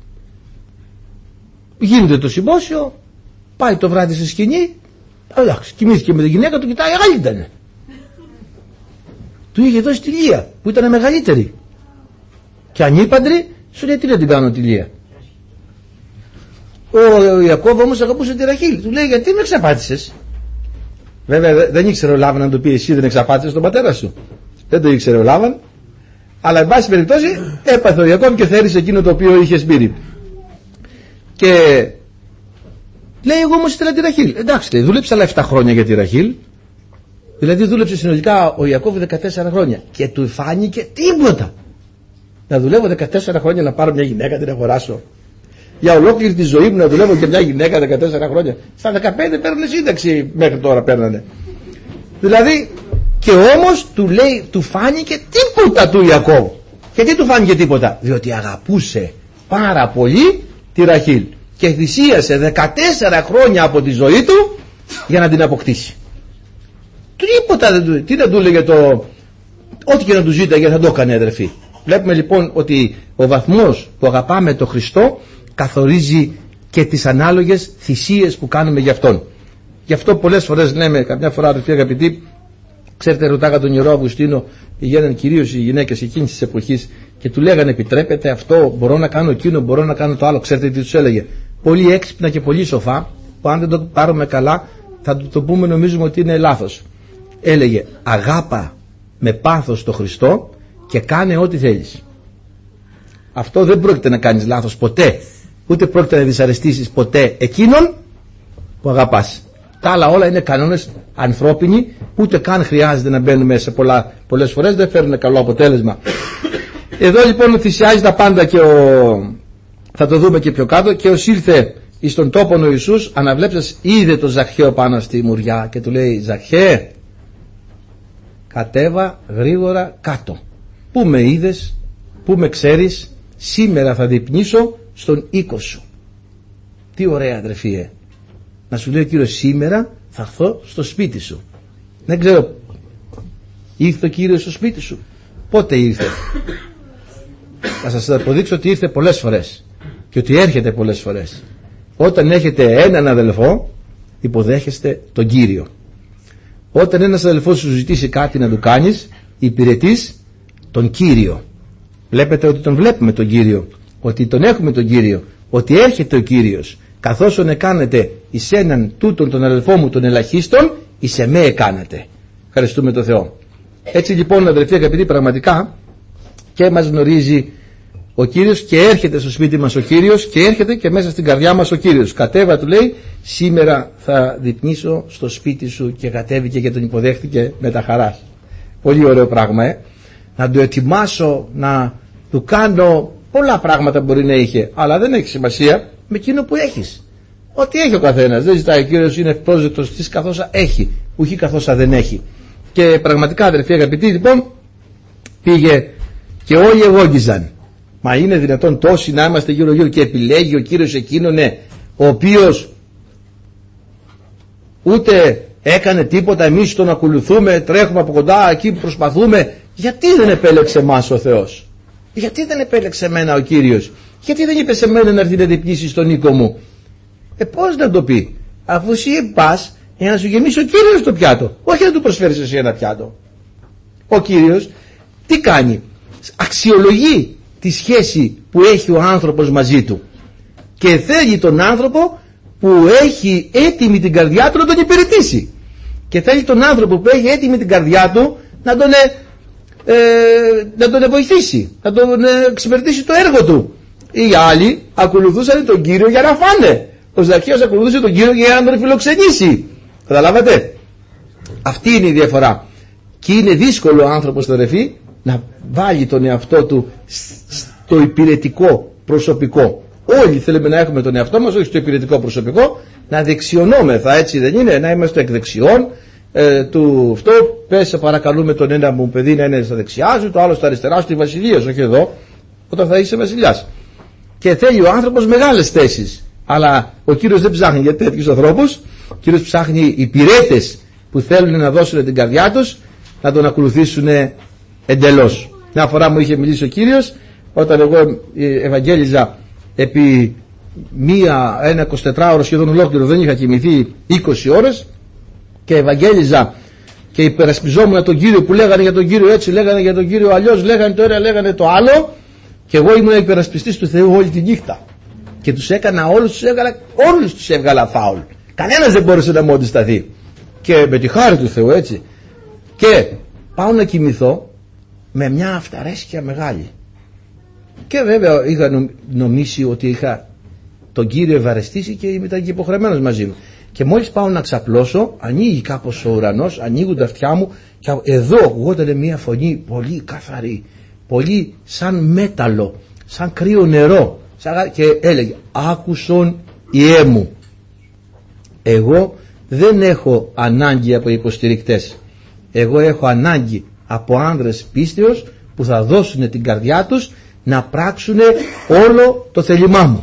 γίνεται το συμπόσιο, πάει το βράδυ στη σκηνή, εντάξει, κοιμήθηκε με την γυναίκα του, κοιτάει, άλλη ήτανε. Του είχε δώσει τη Λία, που ήταν μεγαλύτερη. Και ανήπαντρη, σου λέει, τι να την κάνω τη Λία? Ο Ιακώβ όμως αγαπούσε τη Ραχήλ. Του λέει, γιατί με εξαπάτησες? Βέβαια δεν ήξερε ο Λάβαν να του πει, εσύ δεν εξαπάτησες τον πατέρα σου. Δεν το ήξερε ο Λάβαν. Αλλά εν πάση περιπτώσει έπαθε ο Ιακώβ και θέρισε εκείνο το οποίο είχε σπείρει. Και λέει, εγώ όμως ήθελα τη Ραχήλ. Εντάξει, λέει, δούλεψε άλλα 7 χρόνια για τη Ραχήλ. Δηλαδή δούλεψε συνολικά ο Ιακώβ 14 χρόνια. Και του φάνηκε τίποτα. Να δουλεύω 14 χρόνια να πάρω μια γυναίκα, την αγοράσω. Για ολόκληρη τη ζωή μου να δουλεύω για μια γυναίκα 14 χρόνια. Στα 15 παίρνουν σύνταξη, μέχρι τώρα παίρνανε. Δηλαδή, και όμως του λέει, του φάνηκε τίποτα του Ιακώβ. Γιατί του φάνηκε τίποτα? Διότι αγαπούσε πάρα πολύ τη Ραχήλ και θυσίασε 14 χρόνια από τη ζωή του για να την αποκτήσει. Τίποτα δεν του, τι δεν του έλεγε ό,τι και να του ζήταγε θα το έκανε, αδερφοί. Βλέπουμε λοιπόν ότι ο βαθμός που αγαπάμε τον Χριστό καθορίζει και τις ανάλογες θυσίες που κάνουμε για Αυτόν. Γι' αυτό πολλές φορές λέμε, καμιά φορά, αδερφοί αγαπητοί, ξέρετε, ρωτάγα τον Ιερό Αυγουστίνο, πηγαίναν κυρίως οι γυναίκες εκείνης της εποχής και του λέγανε, επιτρέπετε αυτό, μπορώ να κάνω εκείνο, μπορώ να κάνω το άλλο. Ξέρετε τι τους έλεγε? Πολύ έξυπνα και πολύ σοφά, που αν δεν το πάρουμε καλά θα το πούμε, νομίζουμε ότι είναι λάθος. Έλεγε, αγάπα με πάθος το Χριστό και κάνε ό,τι θέλεις. Αυτό δεν πρόκειται να κάνεις λάθος ποτέ, ούτε πρόκειται να δυσαρεστήσεις ποτέ εκείνον που αγαπάς. Τα άλλα όλα είναι κανόνες ανθρώπινοι, ούτε καν χρειάζεται να μπαίνουμε σε πολλές φορές, δεν φέρνουν καλό αποτέλεσμα. Εδώ λοιπόν θυσιάζει τα πάντα και θα το δούμε και πιο κάτω. Και ως ήλθε εις τον τόπον ο Ιησούς, αναβλέψας είδε το Ζαχαίο πάνω στη μουριά και του λέει, Ζαχαίε, κατέβα γρήγορα κάτω. Πού με είδες, πού με ξέρεις, σήμερα θα διπνήσω στον οίκο σου. Τι ωραία, αδερφοί, να σου λέει ο Κύριος, σήμερα θα έρθω στο σπίτι σου. Δεν ξέρω, ήρθε ο Κύριος στο σπίτι σου? Πότε ήρθε? Θα σας αποδείξω ότι ήρθε πολλές φορές και ότι έρχεται πολλές φορές. Όταν έχετε έναν αδελφό, υποδέχεστε τον Κύριο. Όταν ένας αδελφός σου ζητήσει κάτι να του κάνεις, υπηρετείς τον Κύριο. Βλέπετε ότι τον βλέπουμε τον Κύριο, ότι τον έχουμε τον Κύριο, ότι έρχεται ο Κύριος. Καθώς κάνετε εις έναν τούτον τον αδελφό μου τον ελαχίστον, εις εμέ εκάνετε. Ευχαριστούμε τον Θεό. Έτσι λοιπόν, αδελφοί αγαπητοί, πραγματικά και μας γνωρίζει ο Κύριος και έρχεται στο σπίτι μας ο Κύριος και έρχεται και μέσα στην καρδιά μας ο Κύριος. Κατέβα, του λέει, σήμερα θα διπνήσω στο σπίτι σου, και κατέβηκε και τον υποδέχτηκε με τα χαράς. Πολύ ωραίο πράγμα, να του ετοιμάσω, να του κάνω πολλά πράγματα μπορεί να είχε, αλλά δεν έχει σημασία με εκείνο που έχεις. Ό,τι έχει ο καθένας. Δεν ζητάει ο Κύριος, είναι ευπρόσδεκτος της καθώς έχει, ουχή καθώς δεν έχει. Και πραγματικά, αδελφοί αγαπητοί, λοιπόν, πήγε και όλοι εγώγγιζαν. Μα είναι δυνατόν τόσοι να είμαστε γύρω-γύρω? Και επιλέγει ο Κύριος εκείνον, ο οποίος ούτε έκανε τίποτα, εμείς τον ακολουθούμε, τρέχουμε από κοντά, εκεί προσπαθούμε. Γιατί δεν επέλεξε εμάς ο Θεός? Γιατί δεν επέλεξε εμένα ο Κύριος? Γιατί δεν είπε σε μένα να έρθει να διπνήσει στον οίκο μου? Πώς να το πει? Αφού εσύ πας για να σου γεμίσει ο Κύριος το πιάτο, όχι να του προσφέρεις εσύ ένα πιάτο. Ο Κύριος τι κάνει? Αξιολογεί τη σχέση που έχει ο άνθρωπος μαζί του και θέλει τον άνθρωπο που έχει έτοιμη την καρδιά του να τον υπηρετήσει, και θέλει τον άνθρωπο που έχει έτοιμη την καρδιά του να τον βοηθήσει, να τον εξυπηρετήσει το έργο του. Οι άλλοι ακολουθούσαν τον Κύριο για να φάνε. Ο Ζακχαίος ακολουθούσε τον Κύριο για να τον φιλοξενήσει. Καταλάβατε? Αυτή είναι η διαφορά. Και είναι δύσκολο ο άνθρωπος, αδελφοί, να βάλει τον εαυτό του στο υπηρετικό προσωπικό. Όλοι θέλουμε να έχουμε τον εαυτό μας, όχι στο υπηρετικό προσωπικό, να δεξιωνόμεθα, έτσι δεν είναι? Να είμαστε εκ δεξιών του αυτό. Πες, παρακαλούμε τον ένα μου παιδί να είναι στα δεξιά σου, το άλλο στα αριστερά σου, τη βασιλεία, όχι εδώ, όταν θα είσαι βασιλιάς. Και θέλει ο άνθρωπος μεγάλες θέσεις. Αλλά ο Κύριος δεν ψάχνει για τέτοιους ανθρώπους. Ο Κύριος ψάχνει υπηρέτες που θέλουν να δώσουν την καρδιά τους, να τον ακολουθήσουν εντελώς. Μια φορά μου είχε μιλήσει ο Κύριος, όταν εγώ ευαγγέλιζα επί ένα 24ωρο σχεδόν ολόκληρο, δεν είχα κοιμηθεί 20 ώρες, και ευαγγέλιζα και υπερασπιζόμουν τον Κύριο, που λέγανε για τον Κύριο έτσι, λέγανε για τον Κύριο αλλιώς, λέγανε το ένα, λέγανε το άλλο, και εγώ ήμουν υπερασπιστής του Θεού όλη τη νύχτα. Και τους έκανα όλους τους έβγαλα φάουλ. Κανένας δεν μπόρεσε να μου αντισταθεί. Και με τη χάρη του Θεού, έτσι. Και πάω να κοιμηθώ με μια αυταρέσκεια μεγάλη. Και βέβαια είχα νομίσει ότι είχα τον Κύριο ευαρεστήσει και ήταν και υποχρεωμένος μαζί μου. Και μόλις πάω να ξαπλώσω, ανοίγει κάπως ο ουρανός, ανοίγουν τα αυτιά μου, και εδώ ακουγόταν μια φωνή πολύ καθαρή, πολύ σαν μέταλλο, σαν κρύο νερό, και έλεγε, άκουσον Ιε μου. Εγώ δεν έχω ανάγκη από υποστηρικτές. Εγώ έχω ανάγκη από άνδρες πίστεως που θα δώσουν την καρδιά τους να πράξουν όλο το θέλημά μου.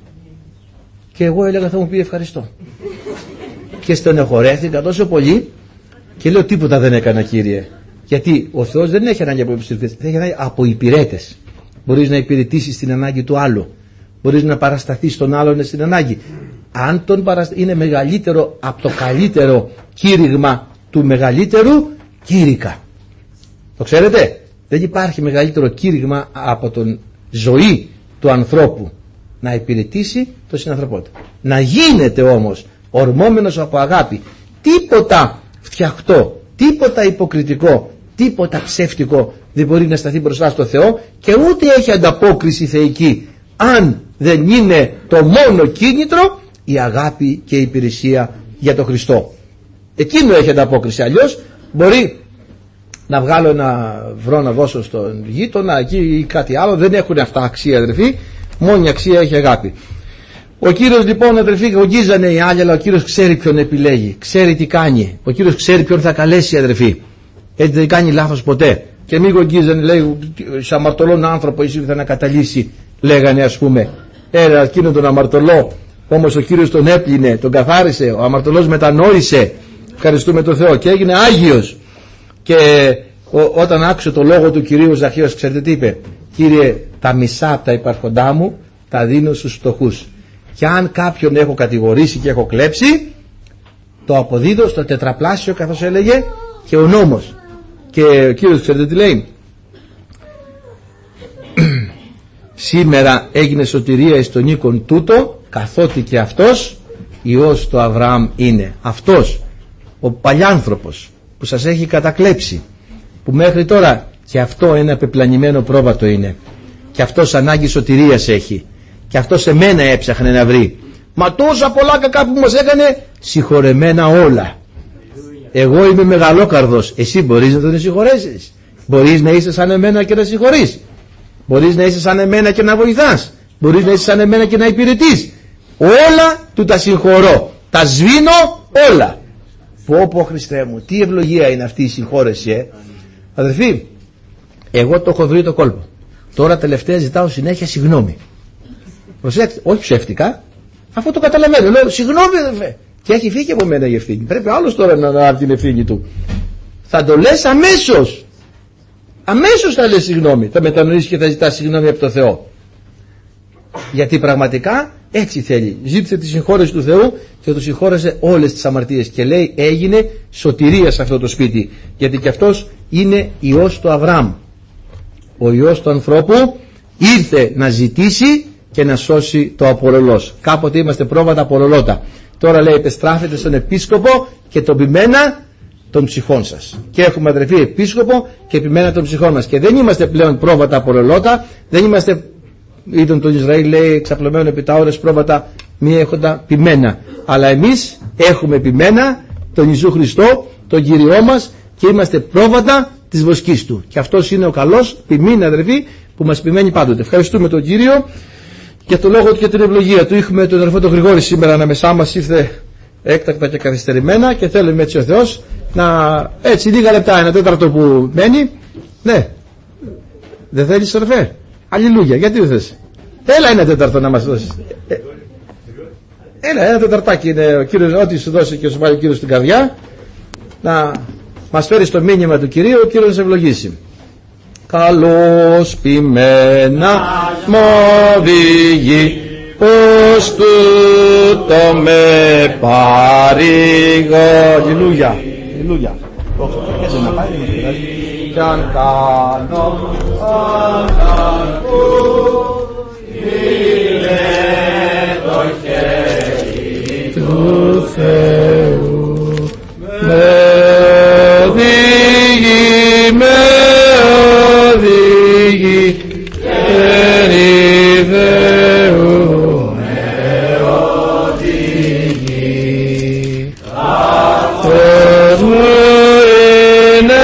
Και εγώ έλεγα, θα μου πει ευχαριστώ. Και στενοχωρέθηκα τόσο πολύ και λέω, τίποτα δεν έκανα, Κύριε. Γιατί ο Θεός δεν έχει ανάγκη από υποστηρικτές, έχει ανάγκη από υπηρέτες. Μπορείς να υπηρετήσεις την ανάγκη του άλλου. Μπορείς να παρασταθείς στον άλλον στην ανάγκη. Αν είναι μεγαλύτερο από το καλύτερο κήρυγμα του μεγαλύτερου κήρυκα. Το ξέρετε? Δεν υπάρχει μεγαλύτερο κήρυγμα από την ζωή του ανθρώπου να υπηρετήσει το συνανθρωπότητα. Να γίνεται όμως ορμόμενος από αγάπη. Τίποτα φτιαχτό, τίποτα υποκριτικό, τίποτα ψεύτικο δεν μπορεί να σταθεί μπροστά στο Θεό, και ούτε έχει ανταπόκριση θεϊκή αν δεν είναι το μόνο κίνητρο η αγάπη και η υπηρεσία για τον Χριστό. Εκείνο έχει ανταπόκριση. Αλλιώς μπορεί να βγάλω βρω να δώσω στον γείτονα εκεί ή κάτι άλλο. Δεν έχουν αυτά αξία, αδερφοί. Μόνη αξία έχει αγάπη. Ο Κύριος λοιπόν, αδερφοί, γογγίζανε οι άλλοι, αλλά ο Κύριος ξέρει ποιον επιλέγει, ξέρει τι κάνει. Ο Κύριος ξέρει ποιον θα καλέσει, αδερφοί. Έτσι δεν κάνει λάθος ποτέ. Και μην γογγίζανε, λέει, σε αμαρτωλόν άνθρωπο εσύ θα ανακαταλύσει, λέγανε, ας πούμε. Εκείνον τον αμαρτωλό, όμως ο Κύριος τον έπλυνε, τον καθάρισε, ο αμαρτωλός μετανόησε, ευχαριστούμε τον Θεό, και έγινε Άγιος. Και όταν άκουσε το λόγο του Κυρίου, ο Ζαχαίος, ξέρετε τι είπε? Κύριε, τα μισά από τα υπάρχοντά μου τα δίνω στους φτωχούς, και αν κάποιον έχω κατηγορήσει και έχω κλέψει, το αποδίδω στο τετραπλάσιο, καθώς έλεγε και ο νόμος. Και ο Κύριος, ξέρετε τι λέει? Σήμερα έγινε σωτηρία εις τον οίκον τούτο, καθότι και αυτός Υιός του Αβραάμ είναι. Αυτός ο παλιάνθρωπος που σας έχει κατακλέψει, που μέχρι τώρα και αυτό ένα πεπλανημένο πρόβατο είναι, και αυτός ανάγκη σωτηρίας έχει, και αυτός εμένα έψαχνε να βρει. Μα τόσα πολλά κακά που μας έκανε, συγχωρεμένα όλα. Εγώ είμαι μεγαλόκαρδος, εσύ μπορείς να τον συγχωρέσεις? Μπορείς να είσαι σαν εμένα και να συγχωρείς? Μπορείς να είσαι σαν εμένα και να βοηθάς? Μπορείς να είσαι σαν εμένα και να υπηρετείς? Όλα του τα συγχωρώ, τα σβήνω όλα. Πω Χριστέ μου, τι ευλογία είναι αυτή η συγχώρεση, Αδερφοί, εγώ το έχω βρει το κόλπο. Τώρα τελευταία ζητάω συνέχεια συγγνώμη. Προσέξτε, όχι ψεύτικα, αφού το καταλαβαίνω. Λέω συγγνώμη αδερφέ, και έχει φύγει από μένα η ευθύνη. Πρέπει άλλος τώρα να αναλάβει την ευθύνη του. Θα το λες αμέσως. Αμέσως θα λες συγγνώμη. Θα μετανοήσεις και θα ζητάς συγγνώμη από το Θεό. Γιατί πραγματικά έτσι θέλει. Ζήτησε τη συγχώρεση του Θεού και του συγχώρεσε όλες τις αμαρτίες. Και λέει έγινε σωτηρία σε αυτό το σπίτι. Γιατί και αυτός είναι Υιός του Αβραάμ. Ο Υιός του ανθρώπου ήρθε να ζητήσει και να σώσει το απορρολός. Κάποτε είμαστε πρόβατα απορρολότα. Τώρα λέει επιστράφετε στον επίσκοπο και τον ποιμένα των ψυχών σας. Και έχουμε αδερφοί επίσκοπο και ποιμένα των ψυχών μας. Και δεν είμαστε πλέον πρόβατα απορρολότα, δεν είμαστε, είδον τον Ισραήλ λέει εξαπλωμένο επί τα ώρες πρόβατα μη έχοντα ποιμένα. Αλλά εμείς έχουμε ποιμένα τον Ιησού Χριστό, τον Κύριό μας, και είμαστε πρόβατα της βοσκής του. Και αυτός είναι ο καλός ποιμήν αδερφοί που μας ποιμένει πάντοτε. Ευχαριστούμε τον Κύριο για το λόγο του και την ευλογία του. Είχαμε τον αδερφό τον Γρηγόρη σήμερα ανάμεσά μας, ήρθε έκτακτα και καθυστερημένα, και θέλουμε έτσι ο Θεός να, έτσι λίγα λεπτά, ένα τέταρτο που μένει. Ναι, δεν θέλεις αδερφέ? Αλληλούια, γιατί δεν θες? Έλα ένα τέταρτο να μας δώσεις. Έλα ένα τεταρτάκι είναι ο Κύριος, ό,τι σου δώσει και σου βάλει ο Κύριος στην καρδιά, να μας φέρεις το μήνυμα του Κυρίου, ο Κύριος να σε ευλογήσει. Καλώς ποιμένα μ' οδηγεί, πως τούτο με παρηγώ. Αλληλούια, αλληλούια. Κι αν κάνω είναι το χέρι του Θεού, με οδηγεί, με οδηγεί, χέρι Θεού με οδηγεί. Αυτός μου είναι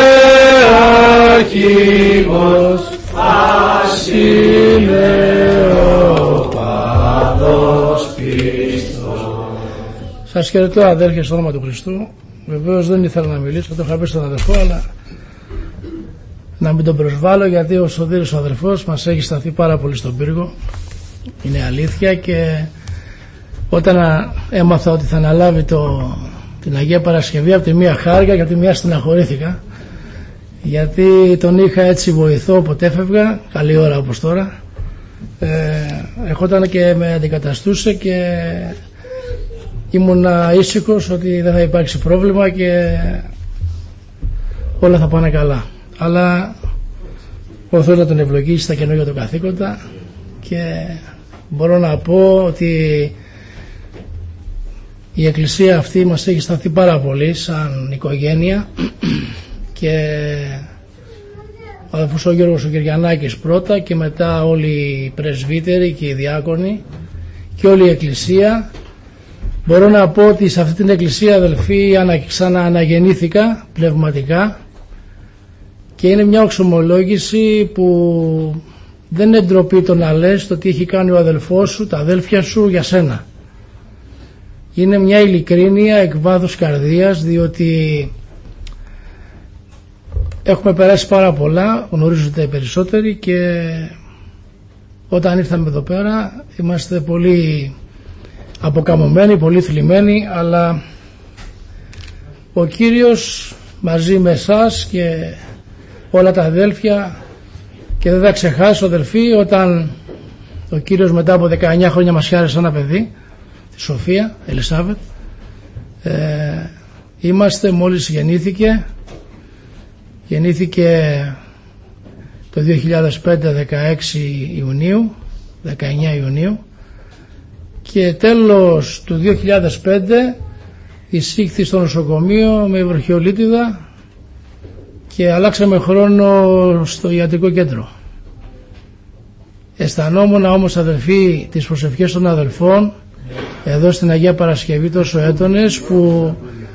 αρχηγός, ας είναι ο παδός πίστος. Σας χαιρετώ αδέρφια στο όνομα του Χριστού. Βεβαίως δεν ήθελα να μιλήσω, το είχα πει στον αδερφό, αλλά να μην τον προσβάλλω, γιατί ο Σωτήρης ο αδερφός μας έχει σταθεί πάρα πολύ στον πύργο. Είναι αλήθεια, και όταν έμαθα ότι θα αναλάβει την Αγία Παρασκευή, από τη μία χάρηκα και από τη μία στεναχωρήθηκα, γιατί τον είχα έτσι βοηθό όποτε έφευγα, καλή ώρα όπως τώρα, ερχόταν και με αντικαταστούσε και ήμουνα ήσυχος ότι δεν θα υπάρξει πρόβλημα και όλα θα πάνε καλά. Αλλά ο Θεός να τον ευλογήσει στα καινούργια του καθήκοντα, και μπορώ να πω ότι η Εκκλησία αυτή μας έχει σταθεί πάρα πολύ σαν οικογένεια, και ο αδελφός ο Γιώργος ο Κυριανάκης πρώτα, και μετά όλοι οι πρεσβύτεροι και οι διάκονοι και όλη η Εκκλησία. Μπορώ να πω ότι σε αυτή την Εκκλησία αδελφοί ξανααναγεννήθηκα πνευματικά, και είναι μια οξομολόγηση που δεν είναι ντροπή το να λες το τι έχει κάνει ο αδελφός σου, τα αδέλφια σου για σένα. Είναι μια ειλικρίνεια εκ βάθους καρδίας, διότι έχουμε περάσει πάρα πολλά, γνωρίζονται οι περισσότεροι, και όταν ήρθαμε εδώ πέρα είμαστε πολύ αποκαμωμένοι, πολύ θλιμμένοι, αλλά ο Κύριος μαζί με εσάς και όλα τα αδέλφια, και δεν θα ξεχάσω, αδελφοί, όταν ο Κύριος μετά από 19 χρόνια μας χάρισε ένα παιδί, τη Σοφία Ελισάβετ. Είμαστε, μόλις γεννήθηκε το 2005, 16 Ιουνίου, 19 Ιουνίου, και τέλος του 2005 εισήχθη στο νοσοκομείο με βροχιολίτιδα και αλλάξαμε χρόνο στο ιατρικό κέντρο. Αισθανόμουν όμως, αδελφοί, τις προσευχές των αδελφών εδώ στην Αγία Παρασκευή τόσο έντονες, που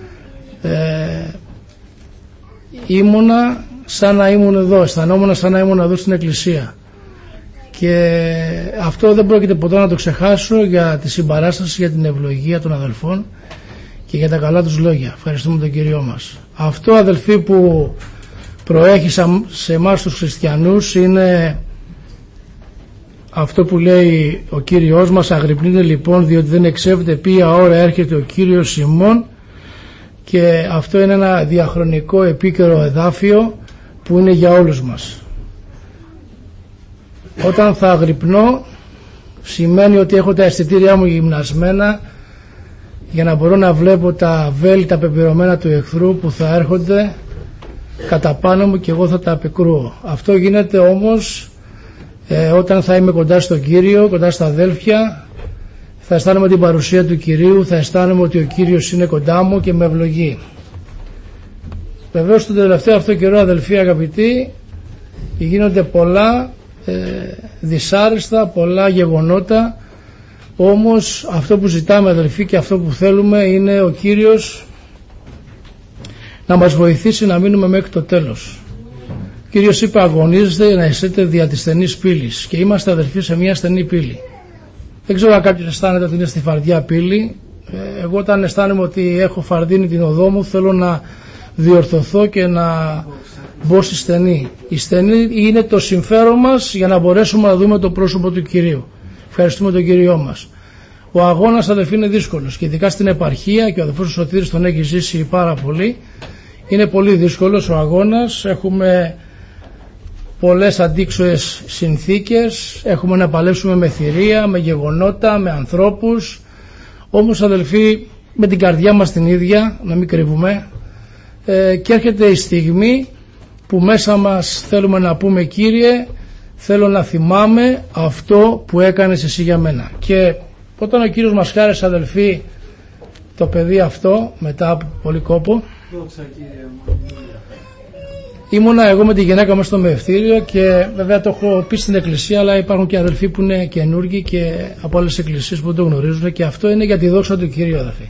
ήμουνα σαν να ήμουν εδώ, αισθανόμουν σαν να ήμουν εδώ στην εκκλησία, και αυτό δεν πρόκειται ποτέ να το ξεχάσω, για τη συμπαράσταση, για την ευλογία των αδελφών και για τα καλά τους λόγια. Ευχαριστούμε τον Κύριό μας. Αυτό, αδελφοί, που προέχει σε εμάς τους χριστιανούς είναι αυτό που λέει ο Κύριος μας: αγρυπνείτε λοιπόν, διότι δεν εξέβετε ποια ώρα έρχεται ο Κύριος ημών. Και αυτό είναι ένα διαχρονικό επίκαιρο εδάφιο που είναι για όλους μας. Όταν θα αγρυπνώ, σημαίνει ότι έχω τα αισθητήριά μου γυμνασμένα για να μπορώ να βλέπω τα βέλη, τα πεπειρωμένα του εχθρού που θα έρχονται κατά πάνω μου, και εγώ θα τα απεκρούω. Αυτό γίνεται όμως όταν θα είμαι κοντά στον Κύριο, κοντά στα αδέλφια, θα αισθάνομαι την παρουσία του Κυρίου, θα αισθάνομαι ότι ο Κύριος είναι κοντά μου και με ευλογεί. Βεβαίως τον τελευταίο αυτό καιρό, αδελφοί αγαπητοί, γίνονται πολλά δυσάρεστα, πολλά γεγονότα, όμως αυτό που ζητάμε, αδελφοί, και αυτό που θέλουμε είναι ο Κύριος να μας βοηθήσει να μείνουμε μέχρι το τέλος. Ο Κύριος είπε: αγωνίζεστε να είστε δια της στενής πύλης, και είμαστε, αδελφοί, σε μια στενή πύλη. Δεν ξέρω αν κάποιος αισθάνεται ότι είναι στη φαρδιά πύλη. Εγώ, όταν αισθάνομαι ότι έχω φαρδίνει την οδό μου, θέλω να διορθωθώ και να μπω στη στενή. Η στενή είναι το συμφέρον μας για να μπορέσουμε να δούμε το πρόσωπο του Κυρίου. Ευχαριστούμε τον Κύριό μας. Ο αγώνας, αδελφοί, είναι δύσκολος, και ειδικά στην επαρχία, και ο αδελφός ο Σωτήρης τον έχει ζήσει πάρα πολύ. Είναι πολύ δύσκολος ο αγώνας. Έχουμε πολλές αντίξωες συνθήκες, έχουμε να παλέψουμε με θηρία, με γεγονότα, με ανθρώπους. Όμως, αδελφοί, με την καρδιά μας την ίδια, να μην κρύβουμε, και έρχεται η στιγμή που μέσα μας θέλουμε να πούμε: Κύριε, θέλω να θυμάμαι αυτό που έκανες εσύ για μένα. Και όταν ο Κύριος μας χάρισε, αδελφοί, το παιδί αυτό, μετά από πολύ κόπο, ήμουνα εγώ με τη γυναίκα μας στο μεευτήριο, και βέβαια το έχω πει στην εκκλησία, αλλά υπάρχουν και αδελφοί που είναι καινούργοι και από άλλες εκκλησίες που δεν το γνωρίζουν, και αυτό είναι για τη δόξα του Κυρίου, αδελφοί.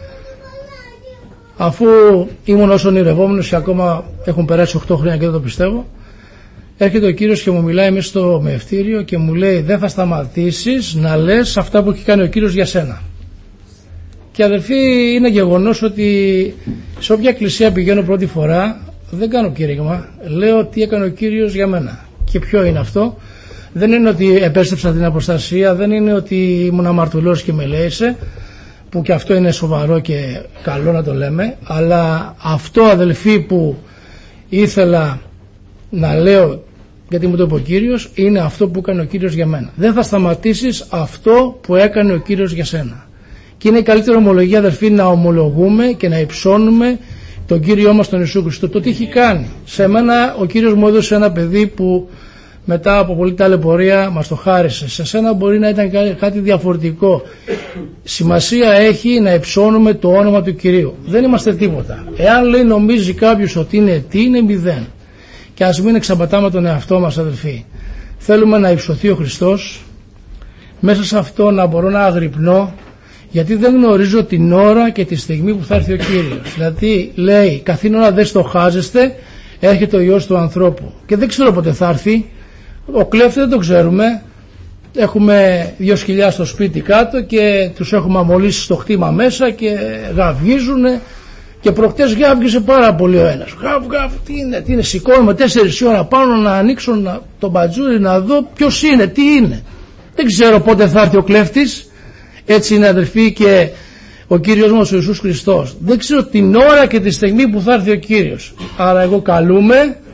Αφού ήμουν όσο ονειρευόμενος, και ακόμα έχουν περάσει 8 χρόνια και δεν το πιστεύω, έρχεται ο Κύριος και μου μιλάει μέσα στο μεευτήριο και μου λέει: δεν θα σταματήσεις να λες αυτά που έχει κάνει ο Κύριος για σένα. Και, αδελφοί, είναι γεγονός ότι σε όποια εκκλησία πηγαίνω πρώτη φορά, δεν κάνω κήρυγμα, λέω τι έκανε ο Κύριος για μένα. Και ποιο είναι αυτό? Δεν είναι ότι επέστρεψα την αποστασία, δεν είναι ότι ήμουν αμαρτωλός και με λέησε, που και αυτό είναι σοβαρό και καλό να το λέμε, αλλά αυτό, αδελφοί, που ήθελα να λέω, γιατί μου το είπε ο Κύριος, είναι αυτό που έκανε ο Κύριος για μένα. Δεν θα σταματήσεις αυτό που έκανε ο Κύριος για σένα. Και είναι η καλύτερη ομολογία, αδελφοί, να ομολογούμε και να υψώνουμε τον Κύριό μας τον Ιησού Χριστό, το τι έχει κάνει. Σε μένα ο Κύριος μου έδωσε ένα παιδί που μετά από πολλή ταλαιπωρία μας το χάρισε. Σε σένα μπορεί να ήταν κάτι διαφορετικό. Σημασία έχει να υψώνουμε το όνομα του Κυρίου. Δεν είμαστε τίποτα. Εάν, λέει, νομίζει κάποιος ότι είναι τι, είναι μηδέν. Και ας μην εξαπατάμε τον εαυτό μας, αδελφοί. Θέλουμε να υψωθεί ο Χριστός, μέσα σε αυτό να μπορώ να αγρυπνώ, γιατί δεν γνωρίζω την ώρα και τη στιγμή που θα έρθει ο Κύριος. Δηλαδή, λέει, καθήν ώρα δεν στοχάζεστε, έρχεται ο Υιός του ανθρώπου. Και δεν ξέρω πότε θα έρθει. Ο κλέφτη δεν το ξέρουμε. Έχουμε 2 σκυλιά στο σπίτι κάτω και τους έχουμε αμολύσει στο χτήμα μέσα και γαυγίζουνε. Και προχτές γαύγιζε πάρα πολύ ο ένας. Γαύ, τι είναι, σηκώνομαι 4 η ώρα πάνω να ανοίξω το μπατζούρι να δω ποιος είναι, τι είναι. Δεν ξέρω πότε θα έρθει ο κλέφτης. Έτσι είναι, αδελφοί, και ο Κύριος μας ο Ιησούς Χριστός. Δεν ξέρω την ώρα και τη στιγμή που θα έρθει ο Κύριος. Άρα εγώ καλούμε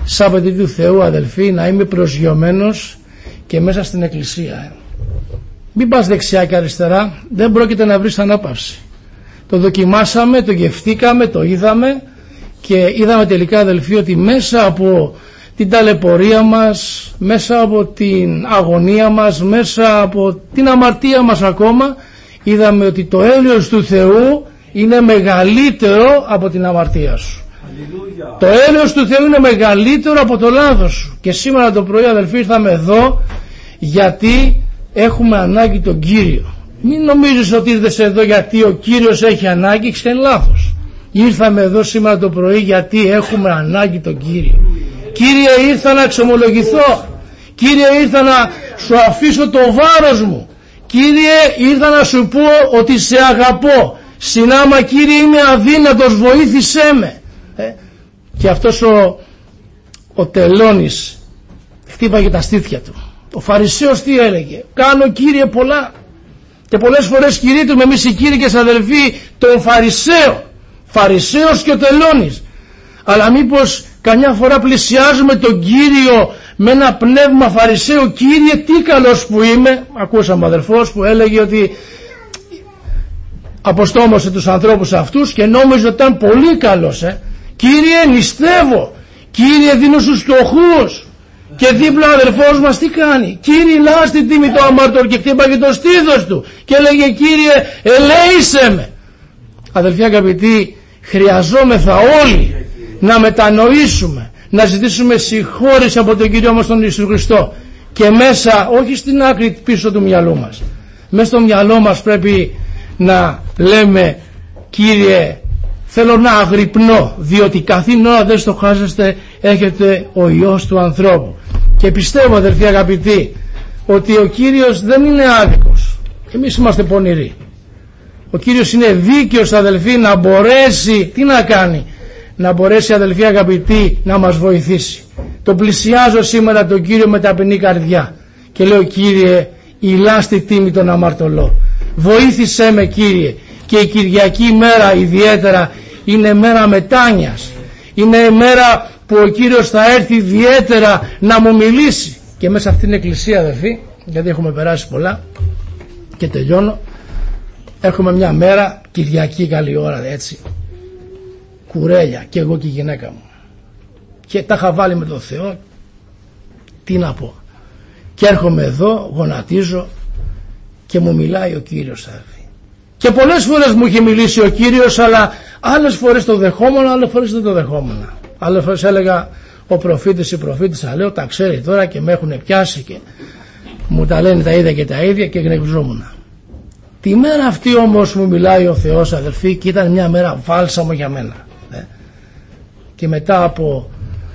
σαν παιδί του Θεού, αδελφοί, να είμαι προσγειωμένος και μέσα στην εκκλησία. Μην πας δεξιά και αριστερά, δεν πρόκειται να βρεις ανάπαυση. Το δοκιμάσαμε, το γευτήκαμε, το είδαμε και είδαμε τελικά, αδελφοί, ότι μέσα από την ταλαιπωρία μας, μέσα από την αγωνία μας, μέσα από την αμαρτία μας ακόμα, είδαμε ότι το έλεος του Θεού είναι μεγαλύτερο από την αμαρτία σου. Το έλεος του Θεού είναι μεγαλύτερο από το λάθος σου. Και σήμερα το πρωί, αδελφοί, ήρθαμε εδώ γιατί έχουμε ανάγκη τον Κύριο. Μην νομίζεις ότι ήρθες εδώ γιατί ο Κύριος έχει ανάγκη, ξέρει λάθος. Ήρθαμε εδώ σήμερα το πρωί γιατί έχουμε ανάγκη τον Κύριο. Κύριε, ήρθα να εξομολογηθώ. Κύριε, ήρθα να σου αφήσω το βάρος μου. Κύριε, ήρθα να σου πω ότι σε αγαπώ. Συνάμα, Κύριε, είμαι αδύνατος, βοήθησέ με. Και αυτός ο τελώνης χτύπαγε τα στήθια του. Ο Φαρισαίος τι έλεγε? Κάνω, Κύριε, πολλά. Και πολλές φορές κηρύττουμε εμείς οι κήρυκες, αδελφοί, τον Φαρισαίος και ο τελώνης. Αλλά μήπως καμιά φορά πλησιάζουμε τον Κύριο με ένα πνεύμα Φαρισαίου? Κύριε, τι καλός που είμαι. Ακούσαμε ο αδελφός που έλεγε ότι αποστόμωσε τους ανθρώπους αυτούς και νόμιζε ότι ήταν πολύ καλός. Κύριε, νηστεύω. Κύριε, δίνω στους φτωχούς. Και δίπλα ο αδελφός μας τι κάνει? Κύριε, λάστη τίμη το αμαρτωλό, και χτύπαγε το στήθος του και έλεγε, Κύριε, ελέησέ με. Αδελφοί αγαπητοί, χρειαζόμεθα όλοι να μετανοήσουμε, να ζητήσουμε συγχώρεση από τον Κύριο μας τον Ιησού Χριστό, και μέσα, όχι στην άκρη πίσω του μυαλού μας, μέσα στο μυαλό μας πρέπει να λέμε, Κύριε, θέλω να αγρυπνώ, διότι καθήν ώρα δεν στοχάζεστε, έχετε ο Υιός του ανθρώπου. Και πιστεύω, αδελφοί αγαπητοί, ότι ο Κύριος δεν είναι άδικος. Εμείς είμαστε πονηροί. Ο Κύριος είναι δίκαιος, αδελφοί, να μπορέσει, τι να κάνει? Να μπορέσει, αδελφοί αγαπητοί, να μας βοηθήσει. Τον πλησιάζω σήμερα τον Κύριο με ταπεινή καρδιά και λέω, Κύριε, ηλά τη τίμη τον αμαρτωλό. Βοήθησέ με, Κύριε. Και η Κυριακή μέρα ιδιαίτερα είναι μέρα μετάνοιας. Είναι μέρα που ο Κύριος θα έρθει ιδιαίτερα να μου μιλήσει. Και μέσα αυτήν την εκκλησία, αδελφοί, γιατί έχουμε περάσει πολλά και τελειώνω, έχουμε μια μέρα Κυριακή, καλή ώρα, έτσι, κουρέλια, και εγώ και η γυναίκα μου, και τα είχα βάλει με τον Θεό, τι να πω, και έρχομαι εδώ, γονατίζω και μου μιλάει ο Κύριος, αδελφοί. Και πολλές φορές μου είχε μιλήσει ο Κύριος, αλλά άλλες φορές το δεχόμουν, άλλες φορές δεν το δεχόμουν. Άλλες φορές έλεγα, ο προφήτης, η προφήτησα, λέω, τα ξέρει τώρα και με έχουν πιάσει και μου τα λένε τα ίδια και τα ίδια και γνευριζόμουν. Τη μέρα αυτή όμως μου μιλάει ο Θεός, αδελφοί, και ήταν μια μέρα βάλσαμο για μένα. Και μετά από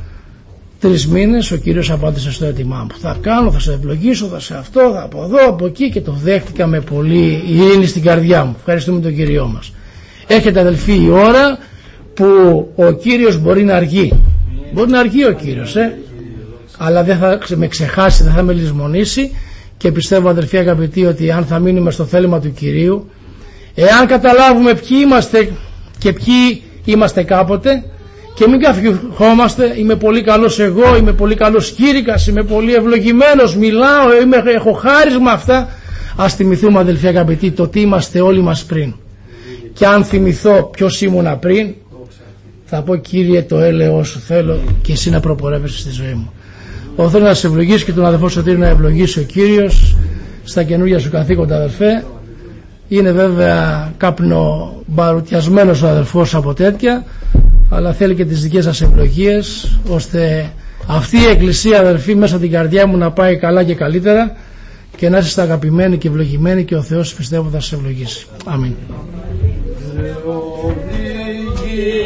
3 μήνες ο Κύριος απάντησε στο αίτημά μου. Θα κάνω, θα σε ευλογήσω, θα σε αυτό, θα από εδώ, από εκεί, και το δέχτηκα με πολύ ειρήνη στην καρδιά μου. Ευχαριστούμε τον Κύριό μας. Έχετε, αδελφοί, η ώρα που ο Κύριος μπορεί να αργεί. Μπορεί να αργεί ο Κύριος, αλλά δεν θα με ξεχάσει, δεν θα με λησμονήσει, και πιστεύω, αδελφοί αγαπητοί, ότι αν θα μείνουμε στο θέλημα του Κυρίου, εάν καταλάβουμε ποιοι είμαστε και ποιοι είμαστε κάποτε, και μην καυχόμαστε, είμαι πολύ καλός εγώ, είμαι πολύ καλός κήρυκας, είμαι πολύ ευλογημένος, μιλάω, έχω χάρισμα, αυτά. Ας θυμηθούμε, αδελφοί αγαπητοί, το τι είμαστε όλοι μας πριν. Και αν θυμηθώ ποιος ήμουνα πριν, θα πω, Κύριε, το έλεος σου θέλω και εσύ να προπορεύεσαι στη ζωή μου. Ο Θεός να σε ευλογήσει και τον αδελφό Σωτήρη να ευλογήσει ο Κύριος στα καινούργια σου καθήκοντα, αδελφέ. Είναι βέβαια καπνομπαρουτιασμένος ο αδελφός από τέτοια, αλλά θέλει και τις δικές σας ευλογίες, ώστε αυτή η εκκλησία, αδελφοί, μέσα την καρδιά μου να πάει καλά και καλύτερα, και να είστε αγαπημένοι και ευλογημένοι, και ο Θεός πιστεύω θα σας ευλογήσει. Αμήν.